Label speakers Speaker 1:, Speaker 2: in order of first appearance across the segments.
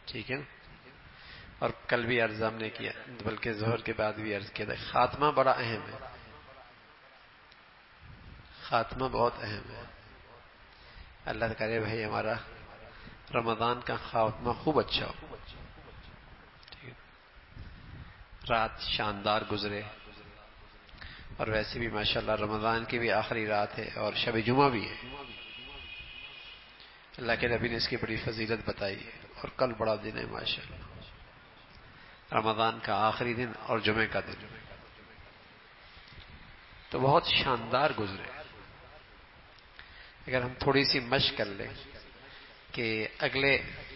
Speaker 1: ٹھیک ہے نا. اور کل بھی عرض ہم نے کیا، بلکہ ظہر کے بعد بھی عرض کیا تھا، خاتمہ بڑا اہم ہے، خاتمہ بہت اہم ہے. اللہ کرے بھائی ہمارا رمضان کا خاتمہ خوب اچھا ہو، رات شاندار گزرے. اور ویسے بھی ماشاءاللہ رمضان کی بھی آخری رات ہے اور شب جمعہ بھی ہے. اللہ کے نبی نے اس کی بڑی فضیلت بتائی ہے. اور کل بڑا دن ہے ماشاءاللہ، رمضان کا آخری دن اور جمعے کا دن، تو بہت شاندار گزرے. اگر ہم تھوڑی سی مشق کر لیں کہ اگلے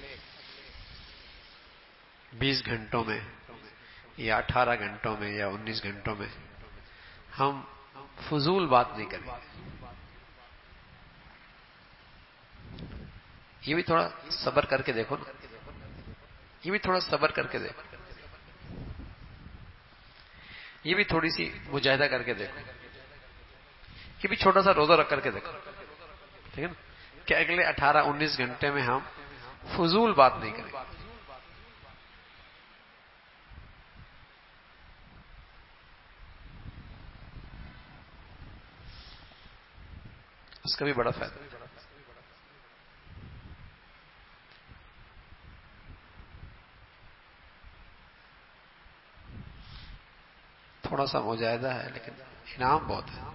Speaker 1: 20 گھنٹوں میں یا 18 گھنٹوں میں یا 19 گھنٹوں میں ہم فضول بات نہیں کریں، یہ بھی تھوڑا صبر کر کے دیکھو نا، یہ بھی تھوڑا صبر کر کے دیکھو، یہ بھی تھوڑی سی مجاہدہ کر کے دیکھو، یہ بھی چھوٹا سا روزہ رکھ کر کے دیکھو، ٹھیک ہے نا، کہ اگلے 18-19 گھنٹے میں ہم فضول بات نہیں کریں. اس کا بھی بڑا فائدہ ہے. تھوڑا سا مجاہدہ ہے لیکن انعام بہت ہے.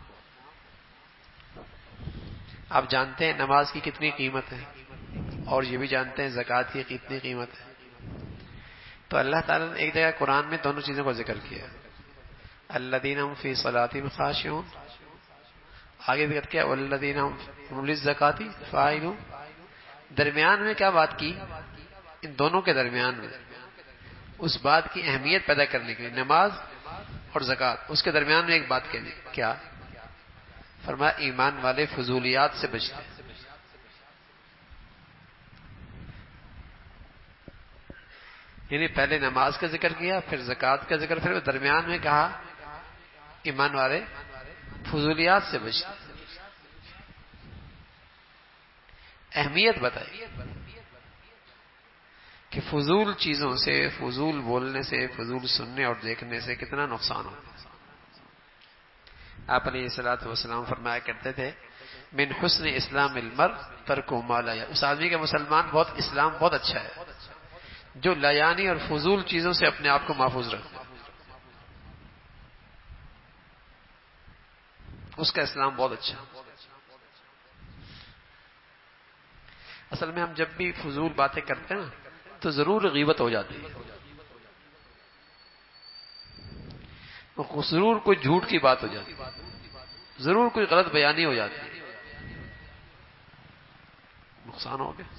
Speaker 1: آپ جانتے ہیں نماز کی کتنی قیمت ہے، اور یہ بھی جانتے ہیں زکوٰۃ کی کتنی قیمت ہے. تو اللہ تعالیٰ نے ایک جگہ قرآن میں دونوں چیزوں کو ذکر کیا، الذین هم فی صلاتہم خاشعون، آگے ذکر کیا والذین هم للزکاۃ فاعلون. درمیان میں کیا بات کی؟ ان دونوں کے درمیان میں اس بات کی اہمیت پیدا کرنے کے لیے نماز اور زکوٰۃ، اس کے درمیان میں ایک بات کہنی، کیا فرمایا؟ ایمان والے فضولیات سے بچتے ہیں. یعنی پہلے نماز کا ذکر کیا، پھر زکوٰۃ کا ذکر، پھر درمیان میں کہا ایمان والے فضولیات سے بچتے ہیں. اہمیت بتائی کہ فضول چیزوں سے، فضول بولنے سے، فضول سننے اور دیکھنے سے کتنا نقصان ہوتا ہے. آپ علیہ الصلوۃ والسلام فرمایا کرتے تھے من حسن اسلام المرء ترک ما لا یعنی، اس آدمی کا مسلمان بہت اسلام بہت اچھا ہے جو لیانی اور فضول چیزوں سے اپنے آپ کو محفوظ رکھتا ہے. اس کا اسلام بہت اچھا ہے. اصل میں ہم جب بھی فضول باتیں کرتے ہیں نا تو ضرور غیبت ہو جاتی ہے، ضرور کوئی جھوٹ کی بات ہو جاتی ہے، ضرور کوئی غلط بیانی ہو جاتی ہے، نقصان ہو گیا.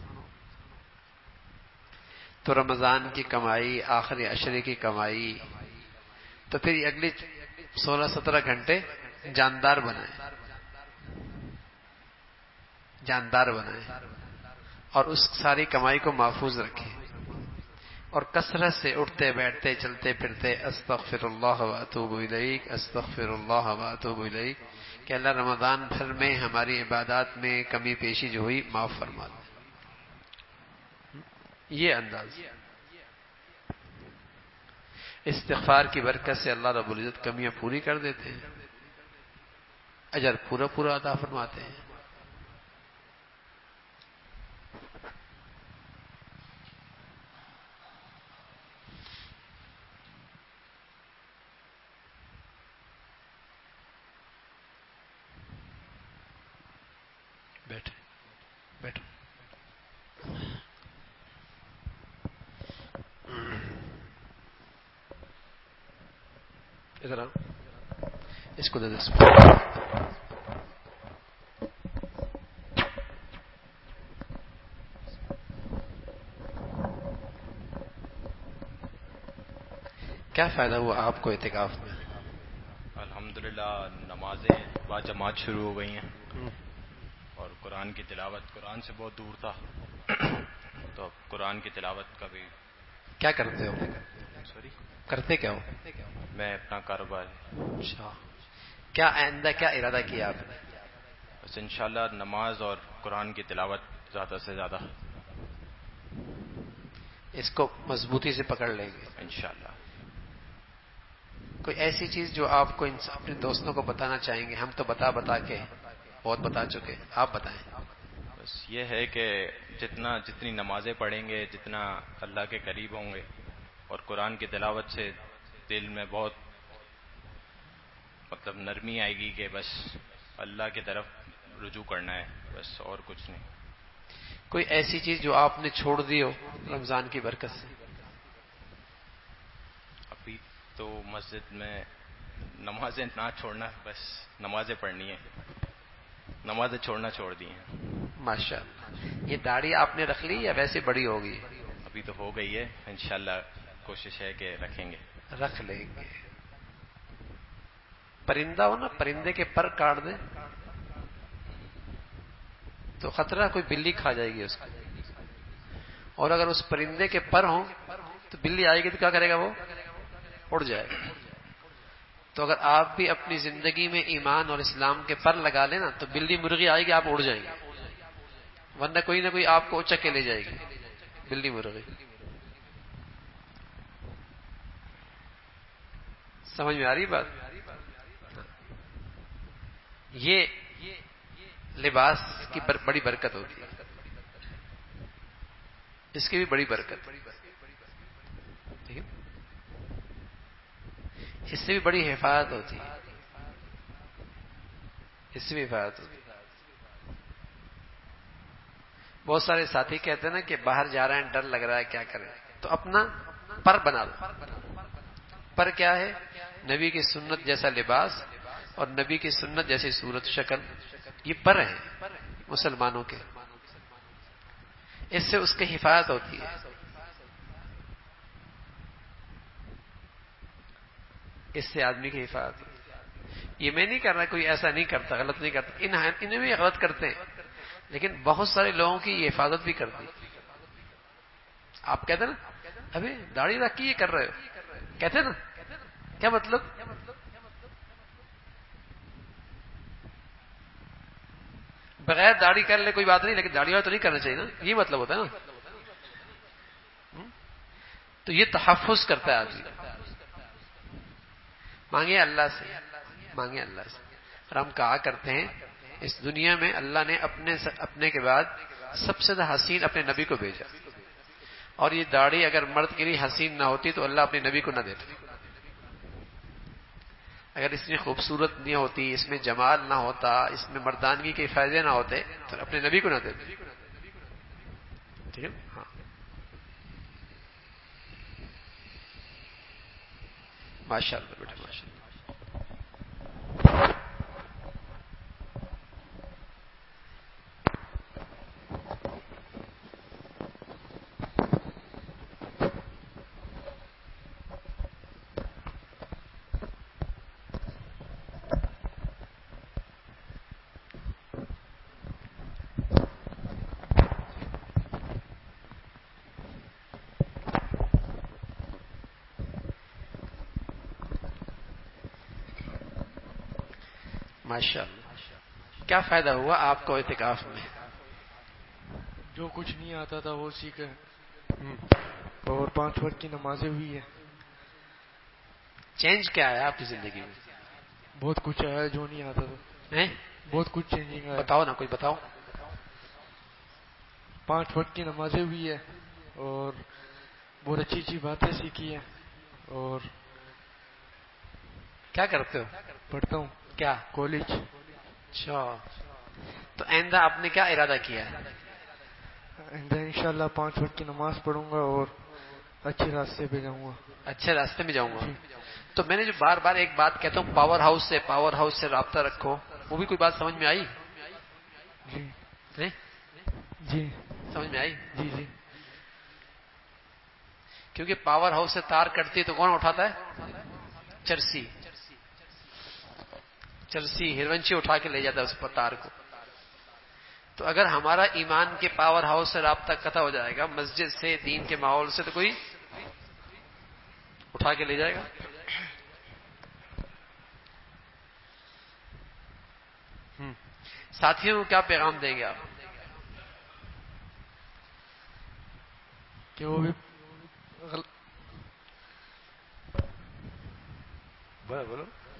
Speaker 1: تو رمضان کی کمائی، آخری عشرے کی کمائی، تو پھر اگلی 16-17 گھنٹے جاندار بنائیں، جاندار بنائیں اور اس ساری کمائی کو محفوظ رکھیں. اور کثرت سے اٹھتے بیٹھتے چلتے پھرتے استغفر اللہ واتوب الیک، استغفر اللہ واتوب الیک، کہ اللہ رمضان بھر میں ہماری عبادات میں کمی پیشی جو ہوئی معاف فرما دے. یہ انداز استغفار کی برکت سے اللہ رب العزت کمیاں پوری کر دیتے ہیں، اجر پورا پورا عطا فرماتے ہیں. بیٹھے بیٹھو. ادھر آؤ، اس کو دے دو. کیا فائدہ ہوا آپ کو اعتکاف میں؟
Speaker 2: الحمدللہ نمازیں با جماعت شروع ہو گئی ہیں اور قرآن کی تلاوت، قرآن سے بہت دور تھا تو اب قرآن کی تلاوت کا بھی.
Speaker 1: کیا کرتے ہو؟
Speaker 2: سوری،
Speaker 1: کرتے کیا ہو؟
Speaker 2: میں اپنا کاروبار ہے.
Speaker 1: اچھا، کیا آئندہ کیا ارادہ کیا آپ نے؟
Speaker 2: بس انشاءاللہ نماز اور قرآن کی تلاوت زیادہ سے زیادہ.
Speaker 1: اس کو مضبوطی سے پکڑ لیں گے
Speaker 2: انشاءاللہ۔
Speaker 1: کوئی ایسی چیز جو آپ کو اپنے دوستوں کو بتانا چاہیں گے؟ ہم تو بتا کے بہت بتا چکے، آپ بتائیں۔
Speaker 2: بس یہ ہے کہ جتنی نمازیں پڑھیں گے، جتنا اللہ کے قریب ہوں گے، اور قرآن کی تلاوت سے دل میں بہت نرمی آئے گی کہ بس اللہ کی طرف رجوع کرنا ہے، بس اور کچھ نہیں۔
Speaker 1: کوئی ایسی چیز جو آپ نے چھوڑ دی ہو رمضان کی برکت سے؟
Speaker 2: ابھی تو مسجد میں نمازیں نہ چھوڑنا، بس نمازیں پڑھنی ہے، نمازیں چھوڑنا چھوڑ دی ہیں۔
Speaker 1: ماشاء اللہ۔ یہ داڑھی آپ نے رکھ لی یا ویسے بڑی ہوگی؟
Speaker 2: ابھی تو ہو گئی ہے، انشاءاللہ کوشش ہے کہ رکھیں گے۔
Speaker 1: رکھ لیں گے۔ پرندہ ہو نا، پرندے کے پر کاٹ دیں تو خطرہ کوئی بلی کھا جائے گی اس کو، اور اگر اس پرندے کے پر ہوں تو بلی آئے گی تو کیا کرے گا؟ وہ اڑ جائے گا۔ تو اگر آپ بھی اپنی زندگی میں ایمان اور اسلام کے پر لگا لیں نا تو بلی مرغی آئے گی، آپ اڑ جائیں گے، ورنہ کوئی نہ کوئی آپ کو اچک کے لے جائے گی بلی مرغی۔ سمجھ میں آ رہی بات؟ یہ لباس کی بڑی برکت ہوتی ہے، اس کی بھی بڑی برکت، اس سے بھی بڑی حفاظت ہوتی ہے، اس سے بھی حفاظت ہوتی ہے۔ بہت سارے ساتھی کہتے ہیں نا کہ باہر جا رہے ہیں، ڈر لگ رہا ہے، کیا کریں؟ تو اپنا پر بنا دو۔ پر کیا ہے؟ نبی کی سنت جیسا لباس اور نبی کی سنت جیسی صورت شکل، یہ پر ہیں مسلمانوں کے، اس سے اس کی حفاظت ہوتی ہے، اس سے آدمی کی حفاظت ہوتی ہے۔ یہ میں نہیں کر رہا، کوئی ایسا نہیں کرتا، غلط نہیں کرتا، انہیں بھی غلط کرتے ہیں، لیکن بہت سارے لوگوں کی یہ حفاظت بھی کرتی ہے۔ آپ کہتے ہیں نا ابھی داڑھی رکھ کے یہ کر رہے ہو، کہتے ہیں نا، کیا مطلب؟ بغیر داڑھی کر لے کوئی بات نہیں، لیکن داڑھی والا تو نہیں کرنا چاہیے نا، یہ مطلب ہوتا ہے نا۔ تو یہ تحفظ کرتا ہے آدمی۔ مانگے اللہ سے، مانگے اللہ سے۔ اور ہم کہا کرتے ہیں اس دنیا میں اللہ نے اپنے کے بعد سب سے زیادہ حسین اپنے نبی کو بھیجا، اور یہ داڑھی اگر مرد کے لیے حسین نہ ہوتی تو اللہ اپنے نبی کو نہ دیتا۔ اگر اس میں خوبصورت نہیں ہوتی، اس میں جمال نہ ہوتا، اس میں مردانگی کے فائدے نہ ہوتے تو اپنے نبی کو نہ دیتے۔ ٹھیک ہے؟ ہاں، ماشاء اللہ بیٹا، ماشاء اللہ۔ ماشاء اللہ۔ کیا فائدہ ہوا آپ کو اعتکاف میں؟
Speaker 3: جو کچھ نہیں آتا تھا وہ سیکھے، اور 5 وقت کی نمازیں ہوئی ہیں۔
Speaker 1: چینج کیا ہے آپ کی زندگی میں؟
Speaker 3: بہت کچھ آیا جو نہیں آتا تھا،
Speaker 1: ہیں؟
Speaker 3: بہت کچھ چینجنگ آیا۔
Speaker 1: بتاؤ نا، کوئی بتاؤ۔
Speaker 3: 5 وقت کی نمازیں ہوئی ہے، اور بہت اچھی اچھی باتیں سیکھی ہیں، اور
Speaker 1: کیا کرتے ہو؟
Speaker 3: پڑھتا ہوں
Speaker 1: کیا؟
Speaker 3: کالج۔
Speaker 1: اچھا، تو آئندہ آپ نے کیا ارادہ کیا ہے؟
Speaker 3: انشاءاللہ 5 وقت کی نماز پڑھوں گا اور اچھے راستے پہ جاؤں گا۔
Speaker 1: اچھے راستے میں جاؤں گا۔
Speaker 3: جی
Speaker 1: تو میں نے جو بار بار ایک بات کہتا ہوں، پاور ہاؤس سے رابطہ رکھو، وہ بھی کوئی بات سمجھ میں آئی؟
Speaker 3: جی
Speaker 1: ہیں؟
Speaker 3: جی
Speaker 1: سمجھ میں آئی؟
Speaker 3: جی جی
Speaker 1: کیونکہ پاور ہاؤس سے تار کٹتی ہے تو کون اٹھاتا ہے؟ چرسی ہرونچی اٹھا کے لے جاتا ہے اس پر تار کو۔ تو اگر ہمارا ایمان کے پاور ہاؤس سے رابطہ قطع ہو جائے گا، مسجد سے، دین کے ماحول سے، تو کوئی اٹھا کے لے جائے گا۔ ساتھیوں کو کیا پیغام دیں گے آپ؟
Speaker 3: کہ وہ بھی
Speaker 1: بولو.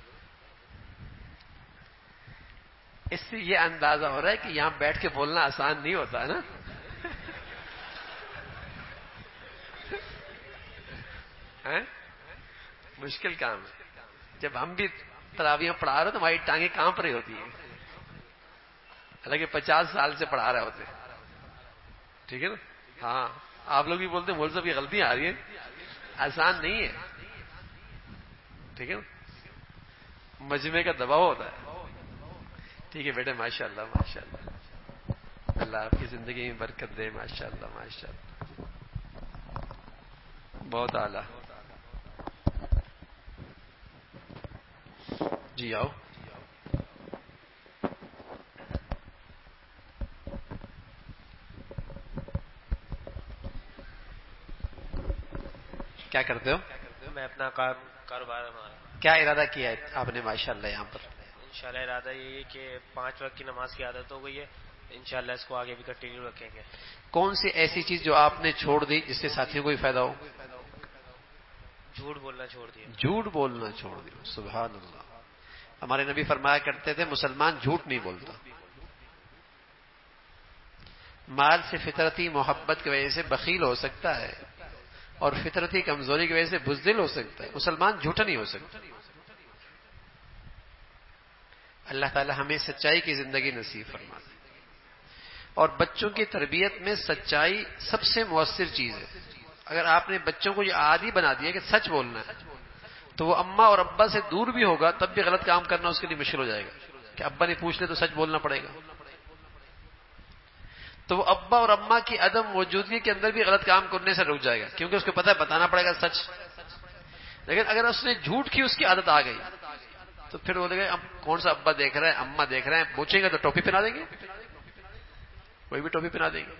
Speaker 1: اس سے یہ اندازہ ہو رہا ہے کہ یہاں بیٹھ کے بولنا آسان نہیں ہوتا ہے نا. مشکل کام ہے. جب ہم بھی تراویح پڑھا رہے تو ہماری ٹانگیں کانپ رہی ہوتی ہیں، حالانکہ 50 سال سے پڑھا رہے ہوتے. ٹھیک ہے نا. ہاں آپ لوگ بھی بولتے ہیں مول صاحب کی غلطیاں آ رہی ہیں، آسان نہیں ہے. ٹھیک ہے نا. مجمع کا دباؤ ہوتا ہے. ٹھیک ہے بیٹے، ماشاء اللہ ماشاء اللہ، اللہ آپ کی زندگی میں برکت دے. ماشاء اللہ ماشاء اللہ، بہت اعلیٰ. جی آؤ. کیا کرتے ہو؟
Speaker 4: میں اپنا کاروبار ہمارا.
Speaker 1: کیا ارادہ کیا ہے آپ نے ماشاء اللہ یہاں پر؟
Speaker 4: انشاءاللہ ارادہ یہ ہے کہ 5 وقت کی نماز کی عادت ہو گئی ہے، انشاءاللہ اس کو آگے بھی کنٹینیو رکھیں گے.
Speaker 1: کون سی ایسی چیز جو آپ نے چھوڑ دی جس سے ساتھیوں کو بھی فائدہ ہو؟
Speaker 4: جھوٹ بولنا چھوڑ دیا.
Speaker 1: جھوٹ بولنا چھوڑ دیا. سبحان اللہ. ہمارے نبی فرمایا کرتے تھے مسلمان جھوٹ نہیں بولتا. مال سے فطرتی محبت کی وجہ سے بخیل ہو سکتا ہے اور فطرتی کمزوری کی وجہ سے بزدل ہو سکتا ہے، مسلمان جھوٹا نہیں ہو سکتا. اللہ تعالی ہمیں سچائی کی زندگی نصیب فرما دے. اور بچوں کی تربیت میں سچائی سب سے مؤثر چیز ہے. اگر آپ نے بچوں کو یہ عادی بنا دیا کہ سچ بولنا ہے تو وہ اماں اور ابا سے دور بھی ہوگا تب بھی غلط کام کرنا اس کے لیے مشکل ہو جائے گا کہ ابا نے پوچھ لے تو سچ بولنا پڑے گا. تو وہ ابا اور اماں کی عدم موجودگی کے اندر بھی غلط کام کرنے سے رک جائے گا کیونکہ اس کو پتہ ہے بتانا پڑے گا سچ. لیکن اگر اس نے جھوٹ کی اس کی عادت آ گئی تو پھر بولے گا اب کون سا ابا دیکھ رہا ہے اماں دیکھ رہے ہیں، پوچھیں گے تو ٹوپی پہنا دیں گے، کوئی بھی ٹوپی پہنا دیں گے.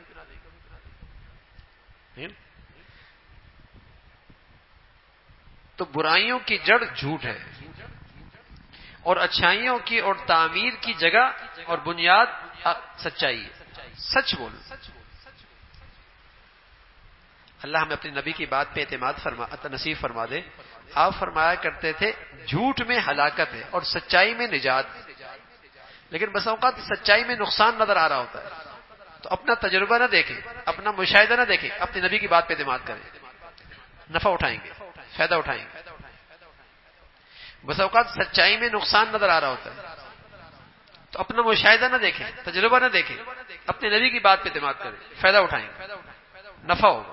Speaker 1: تو برائیوں کی جڑ جھوٹ ہے اور اچھائیوں کی اور تعمیر کی جگہ اور بنیاد سچائی ہے. سچ بولو. اللہ ہمیں اپنے نبی کی بات پہ اعتماد نصیب فرما دے. آپ فرمایا کرتے تھے جھوٹ میں ہلاکت ہے اور سچائی میں نجات ہے. لیکن بس اوقات سچائی میں نقصان نظر آ رہا ہوتا ہے تو اپنا تجربہ نہ دیکھیں، اپنا مشاہدہ نہ دیکھیں، اپنے نبی کی بات پہ اعتماد کریں. نفع اٹھائیں گے، فائدہ اٹھائیں گے. بس اوقات سچائی میں نقصان نظر آ رہا ہوتا ہے تو اپنا مشاہدہ نہ دیکھیں، تجربہ نہ دیکھیں، اپنے نبی کی بات پہ اعتماد کریں، فائدہ اٹھائیں گے، نفع ہوگا.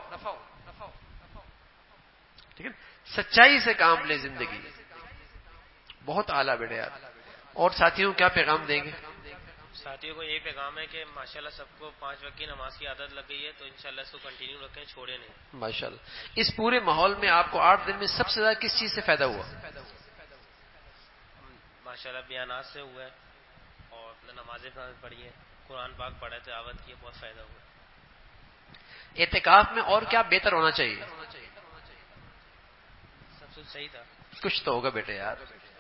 Speaker 1: ٹھیک ہے. سچائی سے کام لے زندگی. بہت اعلیٰ بیٹے یار. اور ساتھیوں کیا پیغام دیں گے؟
Speaker 4: ساتھیوں کو یہی پیغام ہے کہ ماشاءاللہ سب کو 5 وقت کی نماز کی عادت لگ گئی ہے تو انشاءاللہ اس کو کنٹینیو رکھیں، چھوڑیں نہیں.
Speaker 1: ماشاءاللہ. اس پورے ماحول میں آپ کو 8 دن میں سب سے زیادہ کس چیز سے فائدہ ہوا؟
Speaker 4: ماشاءاللہ بیانات سے ہوا ہے اور اپنے نمازیں پڑھی ہیں، قرآن پاک پڑھے، تلاوت کی، بہت فائدہ ہوا.
Speaker 1: اعتکاف میں اور کیا بہتر ہونا چاہیے؟
Speaker 4: سب سے صحیح تھا.
Speaker 1: کچھ تو ہوگا بیٹے یار.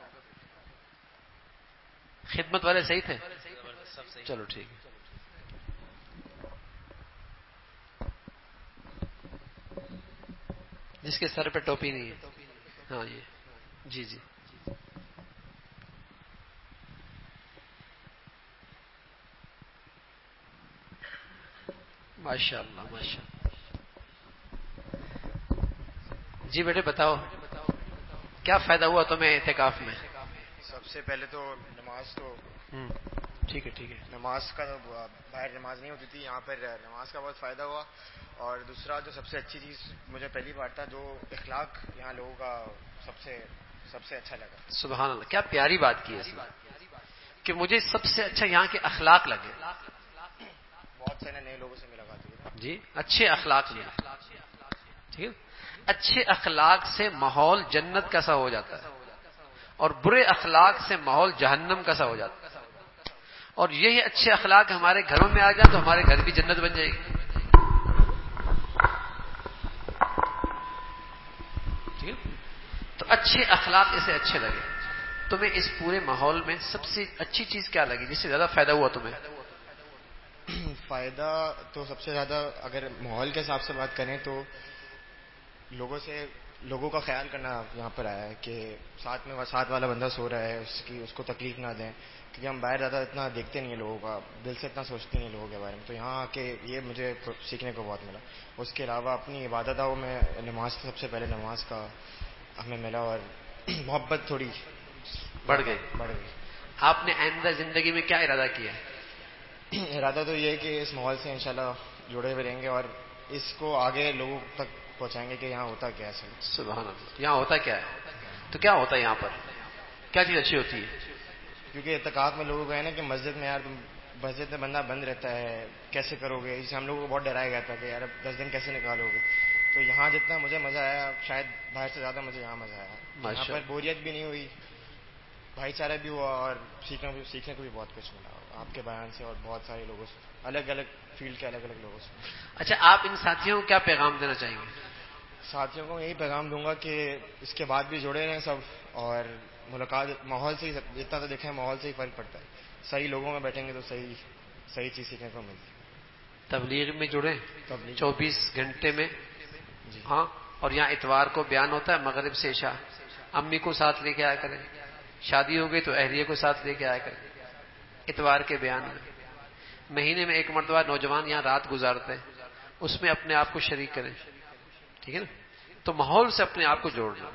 Speaker 1: خدمت والے صحیح تھے؟
Speaker 4: سب صحیح.
Speaker 1: چلو ٹھیک ہے. جس کے سر پہ ٹوپی نہیں ہے. ہاں یہ جی جی. ماشاء اللہ ماشاء اللہ. جی بیٹے بتاؤ کیا فائدہ ہوا تمہیں اعتکاف میں؟
Speaker 5: سب سے پہلے تو نماز تو
Speaker 1: ٹھیک ہے ٹھیک ہے.
Speaker 5: نماز کا باہر نماز نہیں ہوتی تھی، یہاں پر نماز کا بہت فائدہ ہوا. اور دوسرا جو سب سے اچھی چیز مجھے پہلی بار تھا جو اخلاق یہاں لوگوں کا سب سے اچھا لگا.
Speaker 1: سبحان اللہ. کیا پیاری بات کی ہے اس میں کہ مجھے سب سے اچھا یہاں کے اخلاق لگے.
Speaker 5: بہت سارے نئے لوگوں سے ملاقات ہوئی
Speaker 1: جی. اچھے اخلاق میں ٹھیک ہے. اچھے اخلاق سے ماحول جنت کا سا ہو جاتا ہے اور برے اخلاق سے ماحول جہنم کا سا ہو جاتا ہے. اور یہی اچھے اخلاق ہمارے گھروں میں آ جائیں تو ہمارے گھر بھی جنت بن جائے گی. ٹھیک ہے. تو اچھے اخلاق اسے اچھے لگے. تمہیں اس پورے ماحول میں سب سے اچھی چیز کیا لگی جس سے زیادہ فائدہ ہوا تمہیں؟
Speaker 5: فائدہ تو سب سے زیادہ اگر ماحول کے حساب سے بات کریں تو لوگوں کا خیال کرنا یہاں پر آیا ہے کہ ساتھ والا بندہ سو رہا ہے اس کو تکلیف نہ دیں، کیونکہ ہم باہر زیادہ اتنا دیکھتے نہیں ہیں لوگوں کا، دل سے اتنا سوچتے نہیں لوگوں کے بارے میں. تو یہاں آ کے یہ مجھے سیکھنے کو بہت ملا. اس کے علاوہ اپنی عبادتوں میں نماز، سب سے پہلے نماز کا ہمیں ملا اور محبت تھوڑی
Speaker 1: بڑھ گئی. آپ نے آئندہ زندگی میں کیا ارادہ کیا ہے؟
Speaker 5: ارادہ تو یہ ہے کہ اس ماحول سے انشاءاللہ جڑے ہوئے رہیں گے اور اس کو آگے لوگوں تک پہنچائیں گے کہ یہاں ہوتا کیا ہے.
Speaker 1: سبحان اللہ. یہاں ہوتا کیا ہے؟ تو کیا ہوتا ہے یہاں پر؟ کیا چیز اچھی ہوتی ہے؟
Speaker 5: کیونکہ اعتکاف میں لوگوں کو ہے نا کہ مسجد میں مسجد میں بندہ بند رہتا ہے، کیسے کرو گے، جسے ہم لوگوں کو بہت ڈرایا گیا تھا کہ یار اب 10 دن کیسے نکالو گے. تو یہاں جتنا مجھے مزہ آیا شاید باہر سے زیادہ مجھے یہاں مزہ آیا. یہاں پر بوریت بھی نہیں ہوئی، بھائی چارہ بھی ہوا اور سیکھنے کو بھی بہت کچھ ملا آپ کے بیان سے اور بہت سارے لوگوں سے، الگ الگ فیلڈ کے الگ الگ لوگوں سے.
Speaker 1: اچھا، آپ ان ساتھیوں کو کیا پیغام دینا چاہیں گے؟
Speaker 5: ساتھیوں کو یہی پیغام دوں گا کہ اس کے بعد بھی جڑے رہیں سب، اور ملاقات ماحول سے ہی، جتنا تو دیکھیں ماحول سے ہی فرق پڑتا ہے. صحیح لوگوں میں بیٹھیں گے تو صحیح چیز سیکھنے کو ملتی ہے.
Speaker 1: تبلیغ میں جڑیں 24 گھنٹے میں.
Speaker 5: جی
Speaker 1: ہاں. اور یہاں اتوار کو بیان ہوتا ہے مغرب سے عشاء. امی کو ساتھ لے کے آیا کریں، شادی ہو گئی تو اہلیہ کو ساتھ لے کے آیا کریں اتوار کے بیان میں. مہینے میں ایک مرتبہ نوجوان یہاں رات گزارتے ہیں، اس میں اپنے آپ کو شریک کریں. ٹھیک ہے نا؟ تو ماحول سے اپنے آپ کو جوڑنا.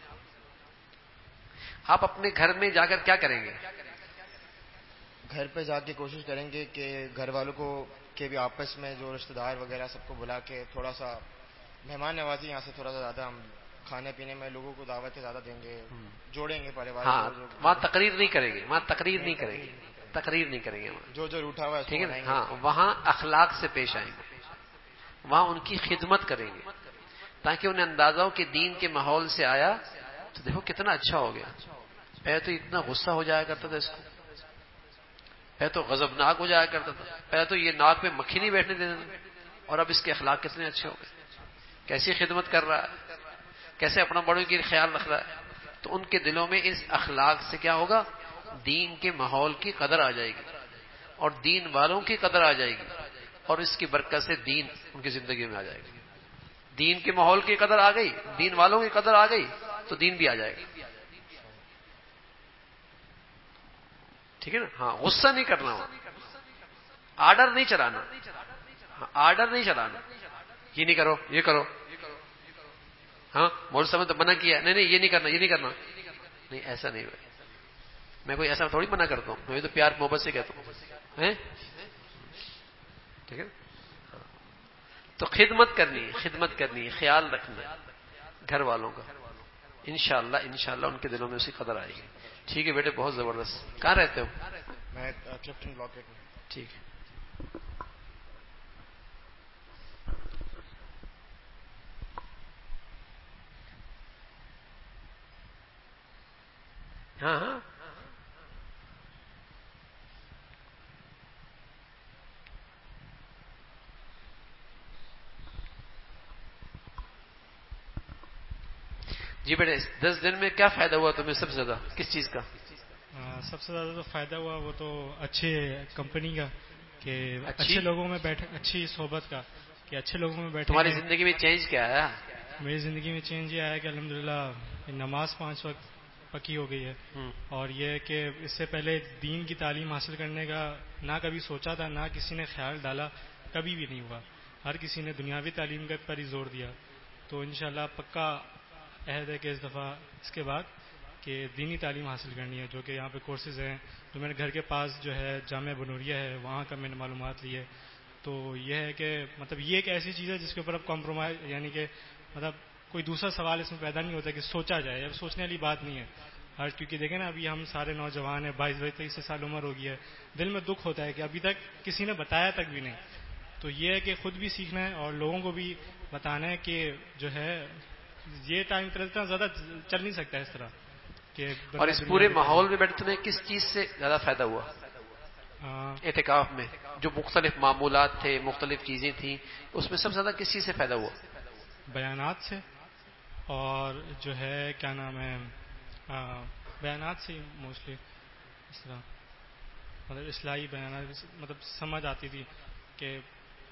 Speaker 1: آپ اپنے گھر میں جا کر کیا کریں گے؟
Speaker 5: گھر پہ جا کے کوشش کریں گے کہ گھر والوں کو کے بھی آپس میں جو رشتہ دار وغیرہ سب کو بلا کے تھوڑا سا مہمان نوازی یہاں سے تھوڑا سا زیادہ، ہم کھانے پینے میں لوگوں کو دعوتیں زیادہ دیں گے، جوڑیں گے پریوار.
Speaker 1: ہاں، وہاں تقریر نہیں کریں گے، وہاں تقریر نہیں کریں گے، تقریر نہیں کریں گے وہاں.
Speaker 5: جو روٹا ہوا ہے.
Speaker 1: ٹھیک ہے نا؟ ہاں، وہاں اخلاق سے پیش آئیں گے، وہاں ان کی خدمت کریں گے تاکہ انہیں اندازہ ہو کہ دین کے ماحول سے آیا تو دیکھو کتنا اچھا ہو گیا. پہلے تو اتنا غصہ ہو جایا کرتا تھا اس کو، پہلے تو غضبناک ہو جایا کرتا تھا، پہلے تو یہ ناک میں مکھی نہیں بیٹھنے دیتا تھا، اور اب اس کے اخلاق کتنے اچھے ہو گئے. کیسی خدمت کر رہا ہے، کیسے اپنا بڑوں کی خیال رکھ رہا ہے. تو ان کے دلوں میں اس اخلاق سے کیا ہوگا؟ دین کے ماحول کی قدر آ جائے گی اور دین والوں کی قدر آ جائے گی، اور اس کی برکت سے دین ان کی زندگی میں آ جائے گا. دین کے ماحول کی قدر آ گئی، دین والوں کی قدر آ گئی تو دین بھی آ جائے گا. ٹھیک ہے نا؟ ہاں، غصہ نہیں کرنا، آرڈر نہیں چلانا. ہاں، آرڈر نہیں چلانا، یہ نہیں کرو یہ کرو. ہاں، مولوی صاحب نے تو منع کیا، نہیں یہ نہیں کرنا یہ نہیں کرنا. نہیں، ایسا نہیں ہے. میں کوئی ایسا تھوڑی منع کرتا ہوں، میں تو پیار محبت سے کہتا ہوں. ٹھیک ہے. تو خدمت کرنی، خیال رکھنا گھر والوں کا. انشاءاللہ ان کے دلوں میں اسی قدر آئے گی. ٹھیک ہے بیٹے، بہت زبردست. کہاں رہتے ہو؟
Speaker 5: میں کلفٹن بلاک میں.
Speaker 1: ٹھیک ہے. ہاں ہاں، جی بیٹے، 10 دن میں کیا فائدہ ہوا تمہیں سب سے زیادہ؟ کس چیز کا؟
Speaker 6: سب سے زیادہ تو فائدہ ہوا وہ تو اچھے کمپنی کا، کہ اچھے لوگوں میں بیٹھے، اچھی صحبت کا، کہ اچھے لوگوں میں بیٹھے.
Speaker 1: تمہاری زندگی میں چینج کیا آیا؟
Speaker 6: میری زندگی میں چینج یہ آیا کہ الحمدللہ نماز 5 وقت پکی ہو گئی ہے. اور یہ کہ اس سے پہلے دین کی تعلیم حاصل کرنے کا نہ کبھی سوچا تھا، نہ کسی نے خیال ڈالا، کبھی بھی نہیں ہوا. ہر کسی نے دنیاوی تعلیم پر ہی زور دیا. تو انشاءاللہ پکا عہد ہے کہ اس دفعہ اس کے بعد کہ دینی تعلیم حاصل کرنی ہے، جو کہ یہاں پہ کورسز ہیں. تو میرے گھر کے پاس جو ہے جامعہ بنوریہ ہے، وہاں کا میں نے معلومات لی ہے. تو یہ ہے کہ مطلب یہ ایک ایسی چیز ہے جس کے اوپر اب کمپرومائز، یعنی کہ مطلب کوئی دوسرا سوال اس میں پیدا نہیں ہوتا کہ سوچا جائے. اب سوچنے والی بات نہیں ہے. کیونکہ دیکھیں نا، ابھی ہم سارے نوجوان ہیں، 22-23 سال عمر ہو گئی ہے. دل میں دکھ ہوتا ہے کہ ابھی تک کسی نے بتایا تک بھی نہیں. تو یہ ہے کہ خود بھی سیکھنا ہے اور لوگوں کو بھی بتانا ہے کہ جو ہے یہ ٹائم اتنا زیادہ چل نہیں سکتا اس طرح.
Speaker 1: اور اس پورے ماحول میں بیٹھے تمہیں کس چیز سے زیادہ فائدہ ہوا اعتکاف میں؟ جو مختلف معمولات تھے، مختلف چیزیں تھیں، اس میں سب سے زیادہ کس چیز سے فائدہ ہوا؟
Speaker 6: بیانات سے، اور جو ہے کیا نام ہے، بیانات سے موسٹلی اس طرح، مطلب اصلاحی بیانات، مطلب سمجھ آتی تھی کہ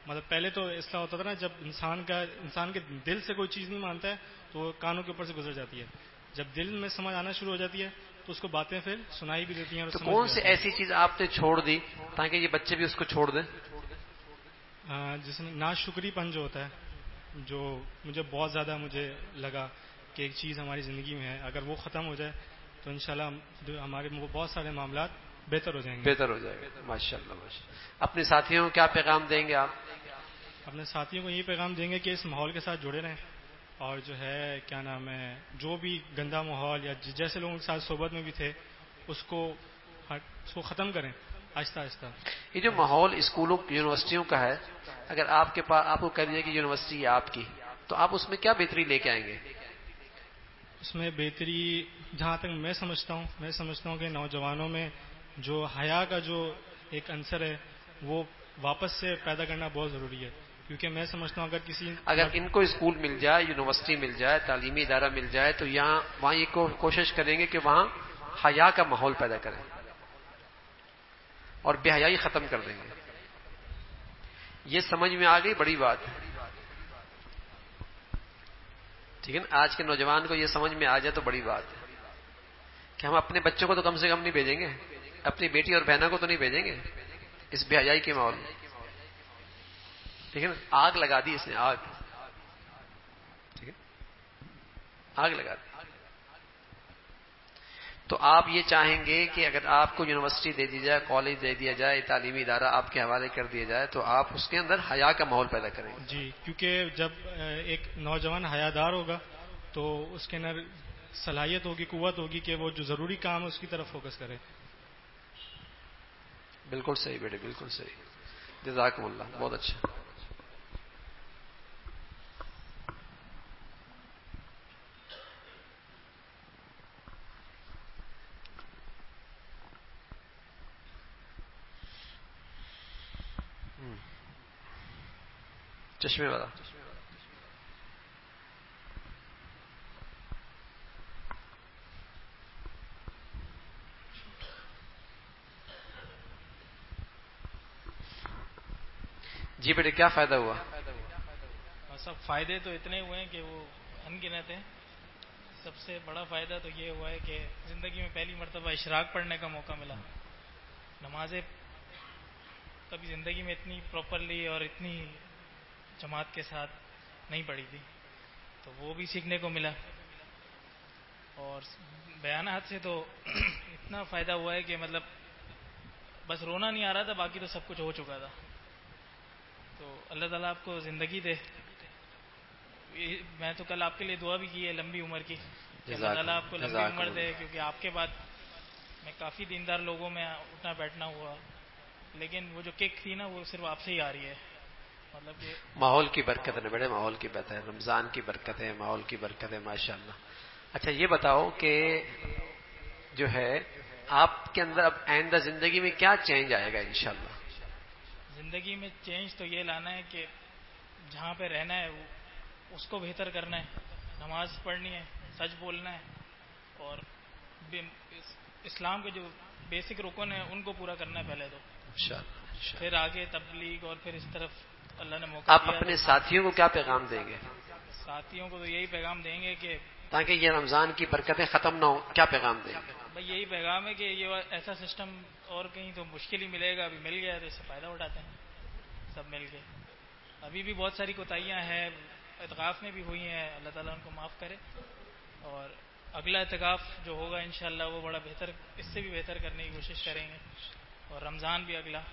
Speaker 6: مطلب پہلے تو اس طرح ہوتا تھا نا، جب انسان کے دل سے کوئی چیز نہیں مانتا ہے تو وہ کانوں کے اوپر سے گزر جاتی ہے، جب دل میں سمجھ آنا شروع ہو جاتی ہے تو اس کو باتیں پھر سنائی بھی دیتی ہیں. اور
Speaker 1: تو
Speaker 6: سمجھ
Speaker 1: کون
Speaker 6: بھی
Speaker 1: سی
Speaker 6: آتی ہیں.
Speaker 1: ایسی چیز آپ نے چھوڑ دی تاکہ یہ بچے بھی اس کو چھوڑ دیں؟
Speaker 6: جس میں ناشکری پن جو ہوتا ہے، جو مجھے بہت زیادہ مجھے لگا کہ ایک چیز ہماری زندگی میں ہے، اگر وہ ختم ہو جائے تو انشاءاللہ ہمارے بہت سارے معاملات بہتر ہو جائیں گے.
Speaker 1: بہتر ہو جائے گا. ماشاء اللہ ماشاء اللہ. اپنے ساتھیوں کو کیا پیغام دیں گے آپ؟
Speaker 6: اپنے ساتھیوں کو یہ پیغام دیں گے کہ اس ماحول کے ساتھ جڑے رہیں، اور جو ہے کیا نام ہے، جو بھی گندا ماحول یا جیسے لوگوں کے ساتھ صحبت میں بھی تھے اس کو ختم کریں آہستہ آہستہ.
Speaker 1: یہ جو ماحول اسکولوں یونیورسٹیوں کا ہے، اگر آپ کے پاس آپ کو کہہ دیا کہ یونیورسٹی ہے آپ کی، تو آپ اس میں کیا بہتری لے کے آئیں گے؟
Speaker 6: اس میں بہتری جہاں تک میں سمجھتا ہوں کہ نوجوانوں میں جو حیا کا جو ایک عنصر ہے وہ واپس سے پیدا کرنا بہت ضروری ہے. کیونکہ میں سمجھتا ہوں
Speaker 1: اگر ان کو اسکول مل جائے، یونیورسٹی مل جائے، تعلیمی ادارہ مل جائے، تو وہاں یہ کوشش کریں گے کہ وہاں حیا کا ماحول پیدا کریں اور بے حیائی ختم کر دیں گے. یہ سمجھ میں آ گئی، بڑی بات ہے. ٹھیک ہے نا؟ آج کے نوجوان کو یہ سمجھ میں آ جائے تو بڑی بات ہے کہ ہم اپنے بچوں کو تو کم سے کم نہیں بھیجیں گے، اپنی بیٹی اور بہنوں کو تو نہیں بھیجیں گے اس بے حیائی کے ماحول میں. ٹھیک ہے نا؟ آگ لگا دی اس نے، آگ. ٹھیک ہے، آگ لگا دی. تو آپ یہ چاہیں گے کہ اگر آپ کو یونیورسٹی دے دی جائے، کالج دے دیا جائے، تعلیمی ادارہ آپ کے حوالے کر دیا جائے، تو آپ اس کے اندر حیا کا ماحول پیدا کریں گے.
Speaker 6: جی، کیونکہ جب ایک نوجوان حیادار ہوگا تو اس کے اندر صلاحیت ہوگی، قوت ہوگی کہ وہ جو ضروری کام ہے اس کی طرف فوکس کرے.
Speaker 1: بالکل صحیح بیٹے، بالکل صحیح. جزاکم اللہ، بہت اچھا. چشمے والا. جی بیٹے، کیا فائدہ ہوا؟
Speaker 7: سب فائدے تو اتنے ہوئے ہیں کہ وہ ان گنت ہیں. سب سے بڑا فائدہ تو یہ ہوا ہے کہ زندگی میں پہلی مرتبہ اشراق پڑھنے کا موقع ملا. نمازیں کبھی زندگی میں اتنی پراپرلی اور اتنی جماعت کے ساتھ نہیں پڑھی تھی، تو وہ بھی سیکھنے کو ملا. اور بیانات سے تو اتنا فائدہ ہوا ہے کہ مطلب بس رونا نہیں آ رہا تھا، باقی تو سب کچھ ہو چکا تھا. تو اللہ تعالیٰ آپ کو زندگی دے. میں تو کل آپ کے لیے دعا بھی کی ہے لمبی عمر کی، کہ اللہ تعالیٰ آپ کو لمبی عمر دے، کیونکہ آپ کے بعد میں کافی دیندار لوگوں میں اٹھنا بیٹھنا ہوا، لیکن وہ جو کک تھی نا وہ صرف آپ سے ہی آ رہی ہے. مطلب کہ
Speaker 1: ماحول کی برکت ہے بیٹے، ماحول کی برکت ہے، رمضان کی برکت ہے، ماحول کی برکت ہے. ماشاءاللہ. اچھا یہ بتاؤ کہ جو ہے آپ کے اندر اب آئندہ زندگی میں کیا چینج آئے گا انشاءاللہ؟
Speaker 7: زندگی میں چینج تو یہ لانا ہے کہ جہاں پہ رہنا ہے اس کو بہتر کرنا ہے، نماز پڑھنی ہے، سچ بولنا ہے، اور اسلام کے جو بیسک رکن ہیں ان کو پورا کرنا ہے پہلے تو.
Speaker 1: انشاءاللہ.
Speaker 7: پھر آگے تبلیغ اور پھر اس طرف اللہ نے موقع
Speaker 1: آپ
Speaker 7: دیا.
Speaker 1: اپنے ساتھیوں کو کیا پیغام دیں گے
Speaker 7: ساتھیوں کو تو یہی پیغام دیں گے کہ
Speaker 1: تاکہ یہ رمضان کی برکتیں ختم نہ ہوں؟ کیا پیغام دیں گے؟
Speaker 7: بھائی یہی پیغام ہے کہ یہ ایسا سسٹم اور کہیں تو مشکل ہی ملے گا، ابھی مل گیا تو اس سے فائدہ اٹھاتے ہیں سب مل کے. ابھی بھی بہت ساری کوتاہیاں ہیں، اعتکاف میں بھی ہوئی ہیں، اللہ تعالیٰ ان کو معاف کرے. اور اگلا اعتکاف جو ہوگا انشاءاللہ وہ بڑا بہتر، اس سے بھی بہتر کرنے کی کوشش کریں گے، اور رمضان بھی اگلا.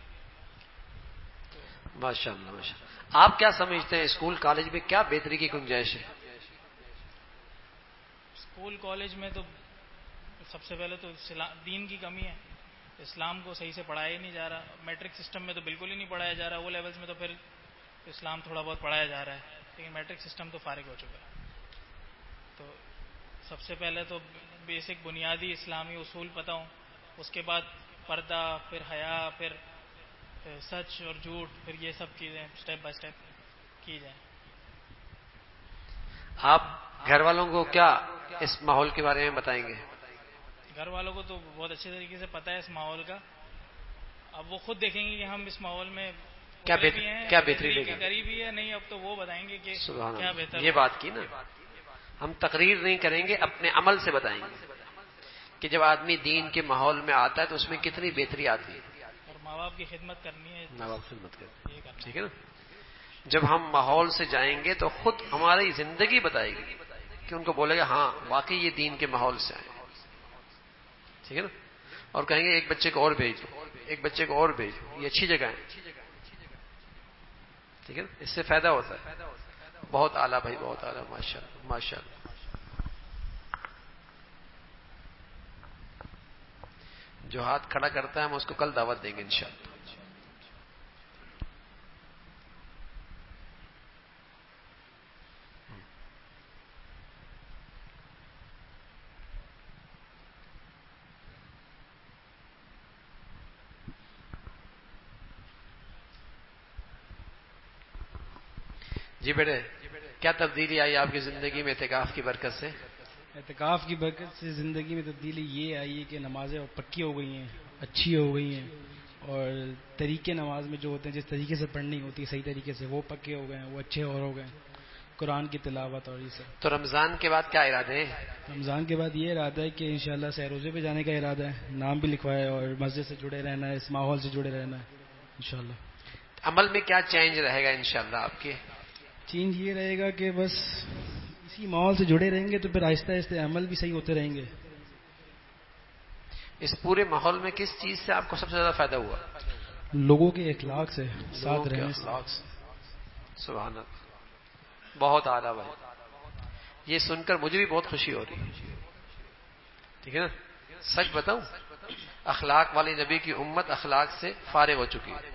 Speaker 1: ماشاءاللہ ماشاءاللہ. آپ کیا سمجھتے ہیں اسکول کالج میں کیا بہتری کی گنجائش ہے؟
Speaker 7: اسکول کالج میں تو سب سے پہلے تو دین کی کمی ہے. اسلام کو صحیح سے پڑھایا ہی نہیں جا رہا. میٹرک سسٹم میں تو بالکل ہی نہیں پڑھایا جا رہا. وہ لیولز میں تو پھر اسلام تھوڑا بہت پڑھایا جا رہا ہے، لیکن میٹرک سسٹم تو فارغ ہو چکا ہے. تو سب سے پہلے تو بیسک بنیادی اسلامی اصول پتہ ہوں، اس کے بعد پردہ، پھر حیا، پھر سچ اور جھوٹ، پھر یہ سب چیزیں سٹیپ بائی سٹیپ کی جائیں.
Speaker 1: آپ گھر والوں کو کیا اس ماحول کے بارے میں بتائیں گے؟
Speaker 7: گھر والوں کو تو بہت اچھے طریقے سے پتہ ہے اس ماحول کا. اب وہ خود دیکھیں گے کہ ہم اس ماحول میں
Speaker 1: کیا بہتری لے گا؟
Speaker 7: غریبی ہے نہیں، اب تو وہ بتائیں گے کہ
Speaker 1: سبحان
Speaker 7: کیا
Speaker 1: اللہ،
Speaker 7: بہتر
Speaker 1: یہ بات کی نا. ہم تقریر نہیں کریں گے، اپنے عمل سے بتائیں گے کہ جب آدمی دین کے ماحول میں آتا ہے تو اس میں کتنی بہتری آتی ہے.
Speaker 7: اور ماں باپ کی خدمت کرنی ہے،
Speaker 1: ماں باپ خدمت کرتے
Speaker 7: یہ کرنا
Speaker 1: ٹھیک ہے نا. جب ہم ماحول سے جائیں گے تو خود ہماری زندگی بتائے گی کہ ان کو بولے گا ہاں واقعی یہ دین کے ماحول سے آئے. ٹھیک ہے نا. اور کہیں گے ایک بچے کو اور بھیجو، ایک بچے کو اور بھیجو، یہ اچھی جگہ ہے. ٹھیک ہے نا. اس سے فائدہ ہوتا ہے. بہت اعلیٰ بھائی، بہت اعلیٰ، ماشاء اللہ ماشاء اللہ. جو ہاتھ کھڑا کرتا ہے ہم اس کو کل دعوت دیں گے انشاءاللہ. جی بیٹے، کیا تبدیلی آئی آپ کی زندگی میں اعتکاف کی برکت سے؟
Speaker 8: اعتکاف کی برکت سے زندگی میں تبدیلی یہ آئی ہے کہ نمازیں پکی ہو گئی ہیں، اچھی ہو گئی ہیں، اور طریقے نماز میں جو ہوتے ہیں جس طریقے سے پڑھنی ہوتی ہے صحیح طریقے سے وہ پکے ہو گئے ہیں، وہ اچھے اور ہو گئے ہیں. قرآن کی تلاوت اور یہ سب.
Speaker 1: تو رمضان کے بعد کیا ارادے ہیں؟
Speaker 8: رمضان کے بعد یہ ارادہ ہے کہ انشاءاللہ سہ روزے پہ جانے کا ارادہ ہے، نام بھی لکھوایا ہے، اور مسجد سے جڑے رہنا ہے، اس ماحول سے جڑے رہنا ہے انشاءاللہ.
Speaker 1: عمل میں کیا چینج رہے گا انشاءاللہ آپ کے؟
Speaker 8: چینج یہ رہے گا کہ بس اسی ماحول سے جڑے رہیں گے تو پھر آہستہ آہستہ عمل بھی صحیح ہوتے رہیں گے.
Speaker 1: اس پورے ماحول میں کس چیز سے آپ کو سب سے زیادہ فائدہ ہوا؟
Speaker 8: لوگوں کے اخلاق سے،
Speaker 1: لوگوں
Speaker 8: ساتھ
Speaker 1: کے
Speaker 8: رہنے سے.
Speaker 1: اخلاق سے. سبحان اللہ، بہت اعلیٰ بھائی. یہ سن کر مجھے بھی بہت خوشی ہو رہی ہے. ٹھیک ہے نا. سچ بتاؤں، اخلاق والی نبی کی امت اخلاق سے فارغ ہو چکی ہے.